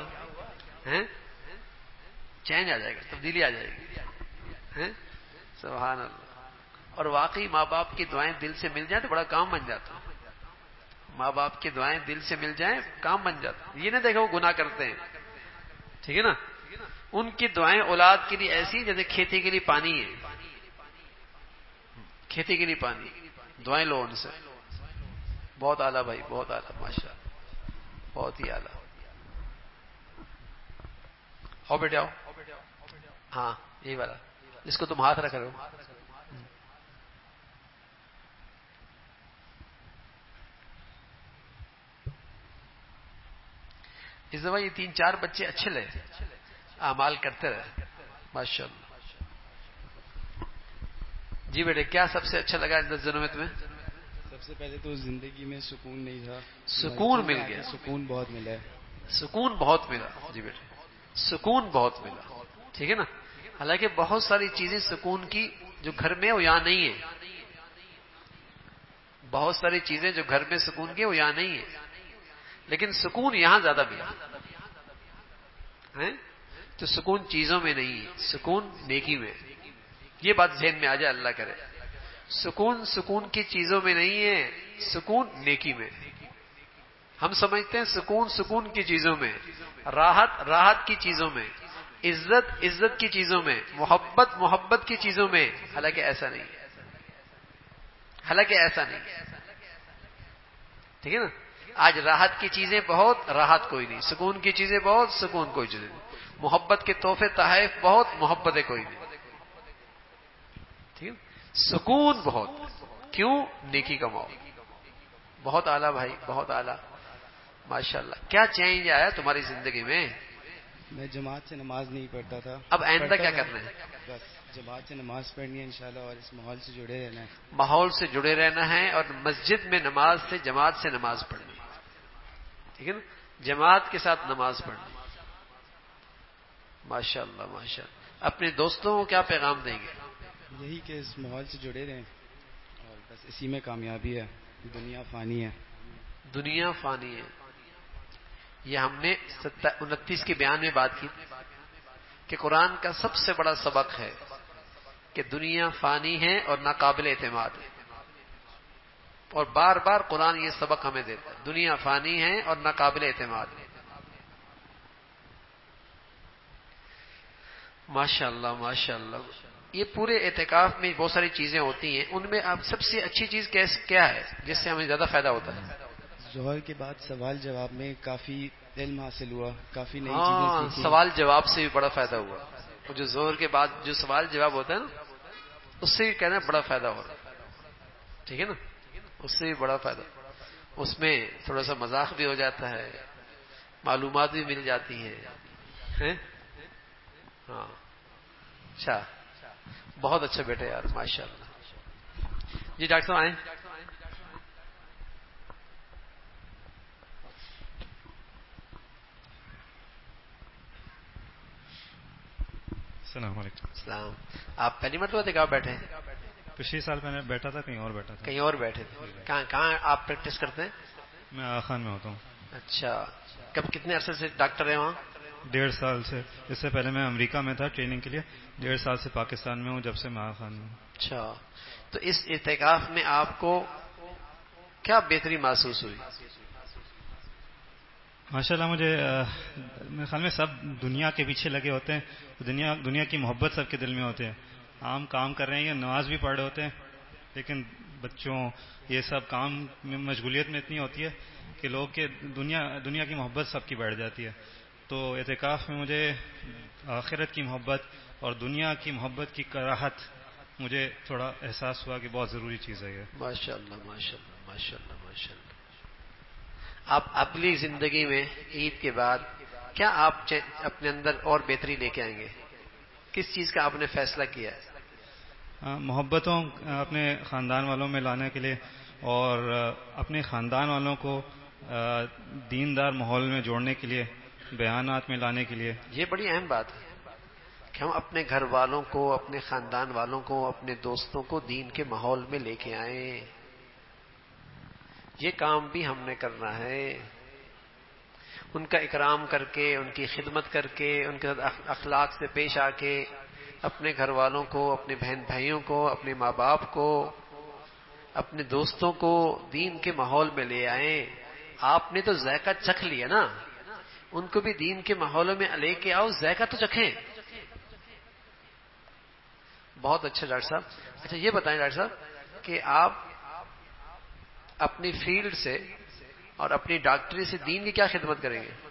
Speaker 1: چینج آ جائے گا، تبدیلی آ جائے گی. سبحان اللہ. اور واقعی ماں باپ کی دعائیں دل سے مل جائیں تو بڑا کام بن جاتا ہے. ماں باپ کی دعائیں دل سے مل جائیں کام بن جاتا ہے. یہ نہ دیکھو وہ گناہ کرتے ہیں، ٹھیک ہے نا. ان کی دعائیں اولاد کے لیے ایسی جیسے کھیتی کے لیے پانی ہے. کھیتی کے لیے پانی، دعائیں لو ان سے. بہت اعلیٰ بھائی، بہت اعلیٰ، ماشاء اللہ، بہت ہی اعلیٰ. آؤ بیٹے آؤ. ہاں یہی والا جس کو تم ہاتھ رکھ رہے ہو. اس دفعہ یہ 3-4 بچے اچھے لگے، اعمال کرتے رہے ماشاء اللہ. جی بیٹے، کیا سب سے اچھا لگا ان 10 دنوں میں تمہیں؟
Speaker 8: سب سے پہلے تو زندگی میں سکون نہیں تھا،
Speaker 1: سکون مل گیا.
Speaker 8: سکون بہت ملا ہے.
Speaker 1: سکون بہت ملا. جی بیٹے، سکون بہت ملا، ٹھیک ہے نا. حالانکہ بہت ساری چیزیں سکون کی جو گھر میں وہ یہاں نہیں ہے. بہت ساری چیزیں جو گھر میں سکون کی وہ یہاں نہیں ہے، لیکن سکون یہاں زیادہ ملا. تو سکون چیزوں میں نہیں ہے، سکون نیکی میں. یہ بات ذہن میں آ جائے، اللہ کرے. سکون کی چیزوں میں نہیں ہے، سکون نیکی میں. ہم سمجھتے ہیں سکون کی چیزوں میں، راحت کی چیزوں میں، عزت کی چیزوں میں، محبت کی چیزوں میں. حالانکہ ایسا نہیں ہے، ٹھیک ہے نا. آج راحت کی چیزیں بہت، راحت کوئی نہیں. سکون کی چیزیں بہت، سکون کوئی چیز نہیں. محبت کے تحفے تحائف بہت، محبتیں کوئی نہیں. ٹھیک ہے. سکون بہت، کیوں؟ نیکی کماؤ. بہت اعلیٰ بھائی، بہت اعلیٰ ماشاءاللہ. کیا چینج آیا تمہاری زندگی میں؟
Speaker 8: میں جماعت سے نماز نہیں پڑھتا تھا.
Speaker 1: اب آئندہ کیا کرنا ہے؟
Speaker 8: بس جماعت سے نماز پڑھنی ہے انشاءاللہ، اور اس ماحول سے جڑے رہنا ہے.
Speaker 1: ماحول سے جڑے رہنا ہے، اور مسجد میں نماز سے، جماعت سے نماز پڑھنی ہے، ٹھیک ہے نا. جماعت کے ساتھ نماز پڑھنی. ماشاء اللہ ماشاء اللہ. اپنے دوستوں کو کیا پیغام دیں گے؟
Speaker 8: یہی کہ اس ماحول سے جڑے رہیں اور بس اسی میں کامیابی ہے. دنیا فانی ہے.
Speaker 1: دنیا فانی ہے. یہ ہم نے 29 کے بیان میں بات کی کہ قرآن کا سب سے بڑا سبق ہے کہ دنیا فانی ہے اور ناقابل اعتماد ہے. اور بار بار قرآن یہ سبق ہمیں دیتا ہے، دنیا فانی ہے اور ناقابل اعتماد ہے. ماشاء اللہ ماشاء اللہ. یہ پورے اعتکاف میں بہت ساری چیزیں ہوتی ہیں، ان میں آپ سب سے اچھی چیز کیا ہے جس سے ہمیں زیادہ فائدہ ہوتا ہے؟
Speaker 8: ظہر کے بعد سوال جواب میں کافی علم حاصل ہوا، کافی نئی
Speaker 1: ہاں
Speaker 8: چیزیں سیکھی.
Speaker 1: سوال جواب سے بھی بڑا فائدہ ہوا. اور جو ظہر کے بعد جو سوال جواب ہوتا ہے نا، اس سے بھی کہنا بڑا فائدہ ہو رہا ہے. ٹھیک ہے نا، اس سے بھی بڑا فائدہ. اس میں تھوڑا سا مذاق بھی ہو جاتا ہے، معلومات بھی مل جاتی ہیں. ہاں اچھا، بہت اچھا بیٹا یار، ماشاء اللہ. جی ڈاکٹر صاحب آئیں.
Speaker 16: السلام علیکم.
Speaker 1: السلام. آپ پہلی مرتبہ تھے کہاں بیٹھے ہیں؟
Speaker 16: پچھلے سال میں نے بیٹھا تھا، کہیں اور بیٹھا تھا.
Speaker 1: کہیں اور بیٹھے تھے. کہاں آپ پریکٹس کرتے ہیں؟
Speaker 16: میں آخان میں ہوتا ہوں.
Speaker 1: اچھا، کتنے عرصے سے ڈاکٹر ہیں وہاں؟
Speaker 16: 1.5 سال سے. اس سے پہلے میں امریکہ میں تھا ٹریننگ کے لیے. 1.5 سال سے پاکستان میں ہوں، جب سے میں آخان میں ہوں.
Speaker 1: اچھا، تو اس اعتکاف میں آپ کو کیا بہتری محسوس ہوئی؟
Speaker 16: ماشاءاللہ مجھے میرے خیال میں سب دنیا کے پیچھے لگے ہوتے ہیں، دنیا کی محبت سب کے دل میں ہوتے ہیں. عام کام کر رہے ہیں یا نماز بھی پڑھ رہے ہوتے ہیں، لیکن بچوں یہ سب کام میں مشغولیت میں اتنی ہوتی ہے کہ لوگ کے دنیا کی محبت سب کی بیٹھ جاتی ہے. تو اعتکاف میں مجھے آخرت کی محبت اور دنیا کی محبت کی کراہت مجھے تھوڑا احساس ہوا کہ بہت ضروری چیز ہے یہ.
Speaker 1: ماشاء اللہ ماشاء اللہ ماشاء اللہ ماشاء اللہ. آپ اپنی زندگی میں عید کے بعد کیا آپ اپنے اندر اور بہتری لے کے آئیں گے؟ کس چیز کا آپ نے فیصلہ کیا ہے؟
Speaker 16: محبتوں اپنے خاندان والوں میں لانے کے لیے اور اپنے خاندان والوں کو دیندار ماحول میں جوڑنے کے لیے، بیانات میں لانے کے لیے.
Speaker 1: یہ بڑی اہم بات ہے کہ ہم اپنے گھر والوں کو، اپنے خاندان والوں کو، اپنے دوستوں کو دین کے ماحول میں لے کے آئیں. یہ کام بھی ہم نے کرنا ہے. ان کا اکرام کر کے، ان کی خدمت کر کے، ان کے ساتھ اخلاق سے پیش آ کے اپنے گھر والوں کو، اپنے بہن بھائیوں کو، اپنے ماں باپ کو، اپنے دوستوں کو دین کے ماحول میں لے آئیں. آپ نے تو ذائقہ چکھ لیا نا، ان کو بھی دین کے ماحول میں لے کے آؤ، ذائقہ تو چکھیں. بہت اچھا ڈاکٹر صاحب. اچھا یہ بتائیں ڈاکٹر صاحب کہ آپ اپنی فیلڈ سے اور اپنی ڈاکٹری سے دین کی کیا خدمت کریں گے؟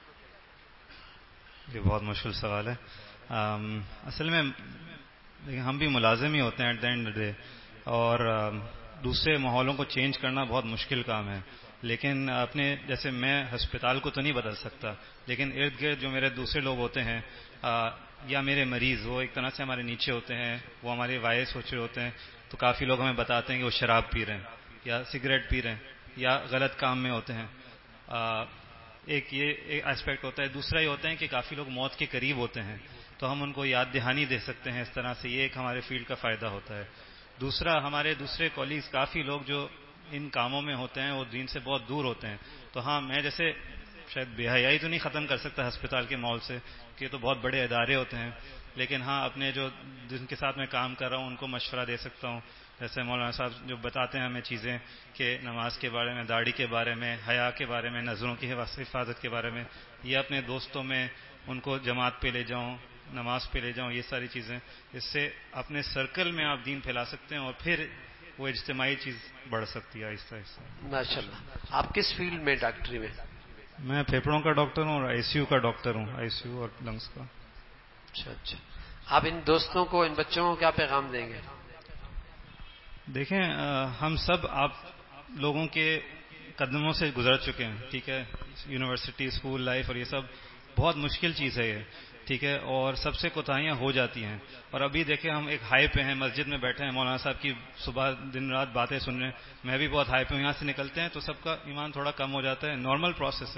Speaker 16: یہ بہت مشکل سوال ہے. اصل میں ہم بھی ملازم ہی ہوتے ہیں ایٹ دا اینڈ ڈے، اور دوسرے ماحولوں کو چینج کرنا بہت مشکل کام ہے. لیکن اپنے جیسے میں ہسپتال کو تو نہیں بدل سکتا، لیکن ارد گرد جو میرے دوسرے لوگ ہوتے ہیں یا میرے مریض، وہ ایک طرح سے ہمارے نیچے ہوتے ہیں، وہ ہمارے وائس سوچ رہے ہوتے ہیں. تو کافی لوگ ہمیں بتاتے ہیں کہ وہ شراب پی رہے ہیں یا سگریٹ پی رہے ہیں یا غلط کام میں ہوتے ہیں. ایک یہ ایک اسپیکٹ ہوتا ہے. دوسرا یہ ہوتا ہے کہ کافی لوگ موت کے قریب ہوتے ہیں، تو ہم ان کو یاد دہانی دے سکتے ہیں اس طرح سے. یہ ایک ہمارے فیلڈ کا فائدہ ہوتا ہے. دوسرا ہمارے دوسرے کولیگز کافی لوگ جو ان کاموں میں ہوتے ہیں وہ دین سے بہت دور ہوتے ہیں. تو ہاں میں جیسے شاید بے حیائی تو نہیں ختم کر سکتا ہسپتال کے ماحول سے، کہ یہ تو بہت بڑے ادارے ہوتے ہیں، لیکن ہاں اپنے جو جن کے ساتھ میں کام کر رہا ہوں ان کو مشورہ دے سکتا ہوں. جیسے مولانا صاحب جو بتاتے ہیں ہمیں چیزیں کہ نماز کے بارے میں، داڑھی کے بارے میں، حیا کے بارے میں، نظروں کی حفاظت کے بارے میں، یہ اپنے دوستوں میں ان کو جماعت پہ لے جاؤں، نماز پہ لے جاؤں، یہ ساری چیزیں. اس سے اپنے سرکل میں آپ دین پھیلا سکتے ہیں اور پھر وہ اجتماعی چیز بڑھ سکتی ہے آہستہ آہستہ.
Speaker 1: ماشاء اللہ. آپ کس فیلڈ میں ڈاکٹری میں؟
Speaker 16: میں پھیپھڑوں کا ڈاکٹر ہوں اور آئی سی یو کا ڈاکٹر ہوں، آئی سی یو اور لنگس کا.
Speaker 1: اچھا اچھا. آپ ان دوستوں کو، ان بچوں کو کیا پیغام دیں گے؟
Speaker 16: دیکھیں ہم سب آپ لوگوں کے قدموں سے گزر چکے ہیں، ٹھیک ہے. یونیورسٹی، اسکول لائف اور یہ سب بہت مشکل چیز ہے یہ، ٹھیک ہے، اور سب سے کوتاہیاں ہو جاتی ہیں. اور ابھی دیکھیں ہم ایک ہائی پہ ہیں، مسجد میں بیٹھے ہیں، مولانا صاحب کی صبح دن رات باتیں سن رہے ہیں. میں بھی بہت ہائی پہ ہوں، یہاں سے نکلتے ہیں تو سب کا ایمان تھوڑا کم ہو جاتا ہے، نارمل پروسیس ہے.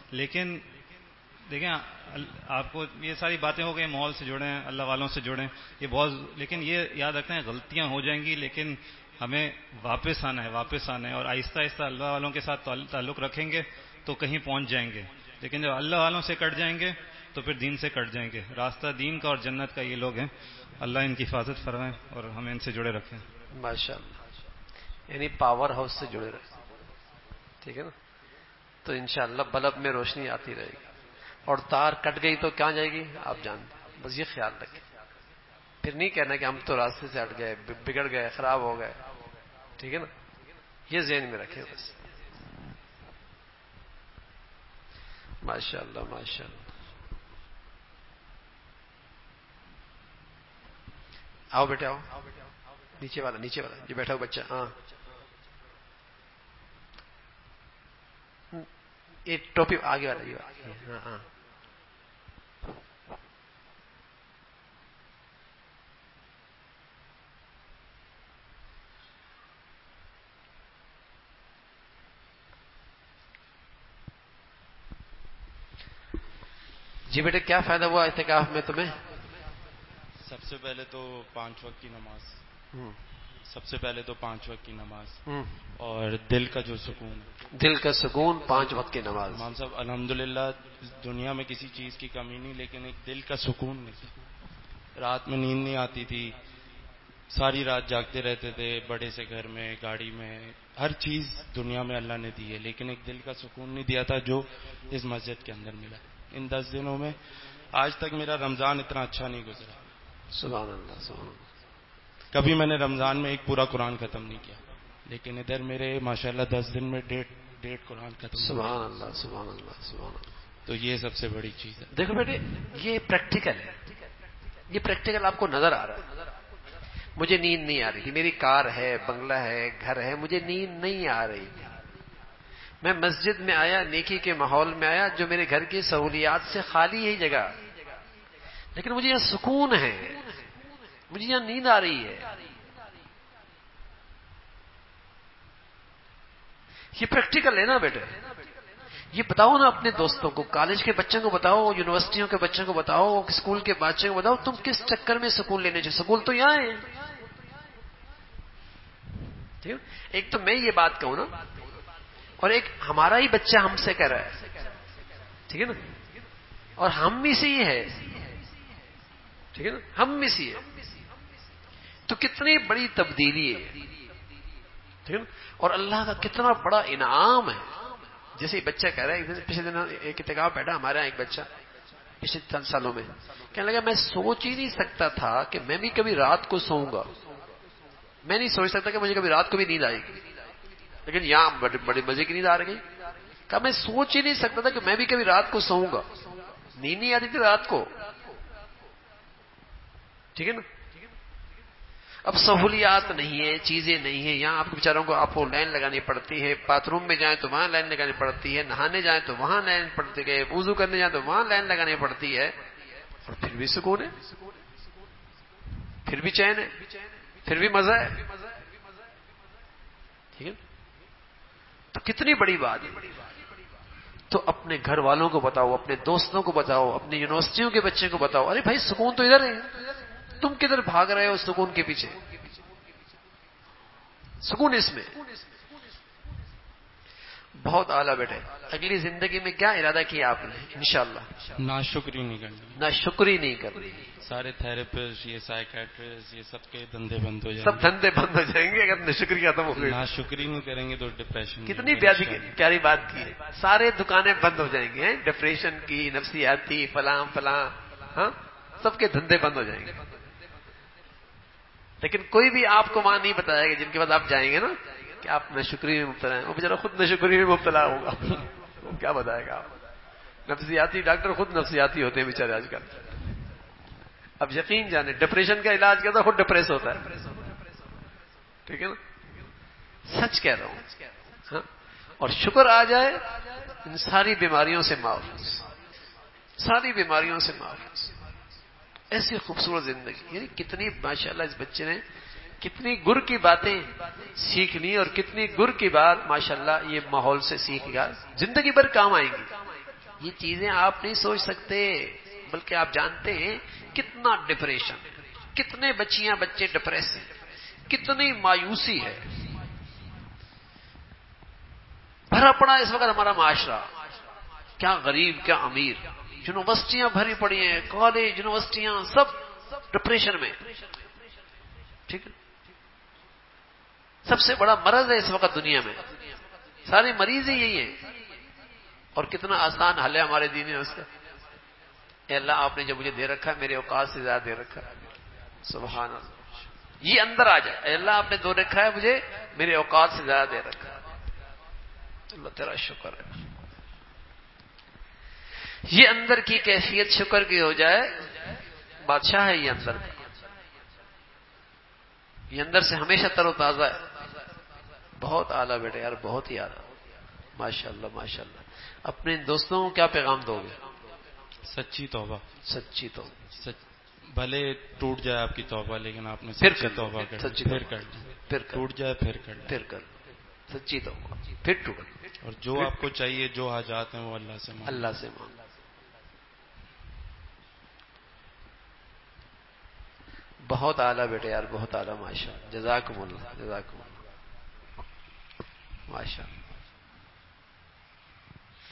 Speaker 16: لیکن دیکھیں آپ کو یہ ساری باتیں ہو گئی، ماحول سے جڑیں، اللہ والوں سے جڑیں، یہ بہت، لیکن یہ یاد رکھتے ہیں غلطیاں ہو جائیں گی، لیکن ہمیں واپس آنا ہے اور آہستہ آہستہ اللہ والوں کے ساتھ تعلق رکھیں گے تو کہیں پہنچ جائیں گے. لیکن جب اللہ والوں سے کٹ جائیں گے تو پھر دین سے کٹ جائیں گے. راستہ دین کا اور جنت کا یہ لوگ ہیں. اللہ ان کی حفاظت فرمائیں اور ہمیں ان سے جڑے رکھیں.
Speaker 1: ماشاء اللہ. یعنی پاور ہاؤس سے جڑے رہے، ٹھیک ہے نا؟ تو انشاءاللہ بلب میں روشنی آتی رہے گی، اور تار کٹ گئی تو کہاں جائے گی آپ جانتے ہیں. بس یہ خیال رکھیں. پھر نہیں کہنا کہ ہم تو راستے سے ہٹ گئے، بگڑ گئے، خراب ہو گئے، ٹھیک ہے نا؟ یہ ذہن میں رکھیں بس. ماشاء اللہ ماشاء اللہ. آؤ بیٹے آؤ. نیچے والا جو بیٹھا ہو بچہ. ہاں یہ ٹوپی آگے والا. ہاں ہاں جی بیٹے کیا فائدہ ہوا اعتکاف میں تمہیں؟
Speaker 17: سب سے پہلے تو 5 وقت کی نماز، اور دل کا جو سکون،
Speaker 1: 5 وقت کی نماز.
Speaker 17: امام صاحب الحمدللہ دنیا میں کسی چیز کی کمی نہیں، لیکن ایک دل کا سکون نہیں. رات میں نیند نہیں آتی تھی، ساری رات جاگتے رہتے تھے، بڑے سے گھر میں، گاڑی میں، ہر چیز دنیا میں اللہ نے دی ہے، لیکن ایک دل کا سکون نہیں دیا تھا جو اس مسجد کے اندر ملا. ان 10 دنوں میں آج تک میرا رمضان اتنا اچھا نہیں گزرا.
Speaker 1: سبحان اللہ سبحان اللہ.
Speaker 17: کبھی میں نے رمضان میں ایک پورا قرآن ختم نہیں کیا، لیکن ادھر میرے ماشاءاللہ 10 دن میں ڈیڑھ قرآن ختم.
Speaker 1: سبحان اللہ سبحان اللہ سبحان اللہ.
Speaker 17: تو یہ سب سے بڑی چیز ہے.
Speaker 1: دیکھو بیٹے یہ پریکٹیکل ہے، یہ پریکٹیکل آپ کو نظر آ رہا ہے. مجھے نیند نہیں آ رہی تھی، میری کار ہے، بنگلہ ہے، گھر ہے، مجھے نیند نہیں آ رہی تھی. میں مسجد میں آیا، نیکی کے ماحول میں آیا جو میرے گھر کی سہولیات سے خالی ہے جگہ، لیکن مجھے یہاں سکون ہے، مجھے یہاں نیند آ رہی ہے. یہ پریکٹیکل ہے نا بیٹے. یہ بتاؤ نا اپنے دوستوں کو، کالج کے بچوں کو بتاؤ، یونیورسٹیوں کے بچوں کو بتاؤ، اسکول کے بچوں کو بتاؤ، تم کس چکر میں سکون لینے چاہیے. سکون تو یہاں ہے. ٹھیک ہے؟ ایک تو میں یہ بات کہوں نا، اور ایک ہمارا ہی بچہ ہم سے کہہ رہا ہے، ٹھیک ہے نا، اور ہم میں سے ہی ہے، ٹھیک ہے نا، ہم میں سے ہے. تو کتنی بڑی تبدیلی ہے، ٹھیک ہے نا، اور اللہ کا کتنا بڑا انعام ہے. جیسے بچہ کہہ رہا ہے، پچھلے دنوں ایک اعتکاف بیٹھا ہمارے یہاں ایک بچہ، پچھلے 3 سالوں میں کہنے لگا میں سوچ ہی نہیں سکتا تھا کہ میں بھی کبھی رات کو سوؤں گا. میں نہیں سوچ سکتا کہ مجھے کبھی رات کو بھی نیند آئے گی، لیکن یہاں بڑے مزے کی نیند آ رہی. کہا میں سوچ ہی نہیں سکتا تھا کہ میں بھی کبھی رات کو سوؤں گا. نیند نہیں آتی تھی رات کو، ٹھیک ہے نا. اب سہولیات نہیں ہے، چیزیں نہیں ہیں. یہاں آپ بیچاروں کو آپ کو لائن لگانی پڑتی ہے. باتھ روم میں جائیں تو وہاں لائن لگانی پڑتی ہے، نہانے جائیں تو وہاں لائن پڑتی ہے، وضو کرنے جائیں تو وہاں لائن لگانی پڑتی ہے. اور پھر بھی سکون ہے، پھر بھی چین ہے، پھر بھی مزہ ہے. ٹھیک ہے، تو کتنی بڑی بات ہے. تو اپنے گھر والوں کو بتاؤ، اپنے دوستوں کو بتاؤ، اپنی یونیورسٹیوں کے بچے کو بتاؤ، ارے بھائی سکون تو ادھر ہے، تم کدھر بھاگ رہے ہو سکون کے پیچھے. سکون اس میں بہت اعلیٰ. بیٹے اگلی زندگی میں کیا ارادہ کیا آپ نے؟ انشاءاللہ
Speaker 17: ناشکری نہیں کرنی.
Speaker 1: ناشکری نہیں کرنی.
Speaker 17: سارے تھراپسٹ، یہ سائیکیٹرسٹ، یہ سب کے دھندے بند ہو جائیں گے.
Speaker 1: سب دھندے بند ہو جائیں گے اگر ناشکری ختم ہو گئی.
Speaker 17: ناشکری نہیں کریں گے تو ڈپریشن.
Speaker 1: کتنی پیاری بات کی ہے. سارے دکانیں بند ہو جائیں گے، ڈپریشن کی، نفسیاتی، فلاں فلاں، ہاں سب کے دھندے بند ہو جائیں گے. لیکن کوئی بھی آپ کو وہاں نہیں بتائے گا جن کے بعد آپ جائیں گے نا کہ آپ ناشکری میں مبتلا ہیں. وہ بیچارہ خود ناشکری میں مبتلا ہوگا، وہ کیا بتائے گا آپ. نفسیاتی ڈاکٹر خود نفسیاتی ہوتے ہیں بیچارے آج کل. اب یقین جانے ڈپریشن کا علاج کیا تھا، خود ڈپریس ہوتا ہے. ٹھیک ہے نا، سچ کہہ رہا ہوں. ہاں؟ اور شکر آ جائے ان ساری بیماریوں سے محفوظ، ساری بیماریوں سے محفوظ. ایسی خوبصورت زندگی. یعنی کتنی ماشاءاللہ اس بچے نے کتنی گر کی باتیں سیکھ لی، اور کتنی گر کی بات ماشاءاللہ یہ ماحول سے سیکھ گیا، زندگی بھر کام آئیں گی. یہ چیزیں آپ نہیں سوچ سکتے، بلکہ آپ جانتے ہیں کتنا ڈپریشن ہے، کتنے بچیاں بچے ڈپریس ہیں، کتنی مایوسی ہے بھرا پڑا اس وقت ہمارا معاشرہ، کیا غریب کیا امیر، یونیورسٹیاں بھری پڑی ہیں، کالج یونیورسٹیاں سب ڈپریشن میں، ٹھیک ہے، سب سے بڑا مرض ہے اس وقت دنیا میں، سارے مریض ہی یہی ہیں، اور کتنا آسان حل ہے ہمارے دین میں اس کا، اے اللہ آپ نے جو مجھے دے رکھا ہے میرے اوقات سے زیادہ دے رکھا ہے، سبحان اللہ، یہ اندر آ جائے، اے اللہ آپ نے دو رکھا ہے مجھے میرے اوقات سے زیادہ دے رکھا ہے، اللہ تیرا شکر ہے، یہ اندر کی کیفیت شکر کی ہو جائے، بادشاہ ہے یہ اندر کا، یہ اندر سے ہمیشہ تر و تازہ ہے، بہت اعلیٰ بیٹے یار، بہت ہی اعلیٰ، ماشاء اللہ ماشاء اللہ۔ اپنے دوستوں کو کیا پیغام دو گے؟
Speaker 17: سچی توبہ،
Speaker 1: سچی توبہ،
Speaker 17: بھلے ٹوٹ جائے آپ کی توبہ لیکن آپ نے
Speaker 1: پھر
Speaker 17: سچی توبہ کر
Speaker 1: سچی
Speaker 17: پھر کر
Speaker 1: پھر
Speaker 17: ٹوٹ جائے پھر
Speaker 1: کر سچی توبہ پھر ٹوٹ،
Speaker 17: اور جو آپ کو چاہیے جو حاجات ہیں وہ اللہ سے مانگیں،
Speaker 1: اللہ سے مانگ۔ بہت اعلیٰ بیٹے یار، بہت اعلیٰ، ماشاء اللہ، جزاکم اللہ، جزاکم اللہ، ماشاء اللہ۔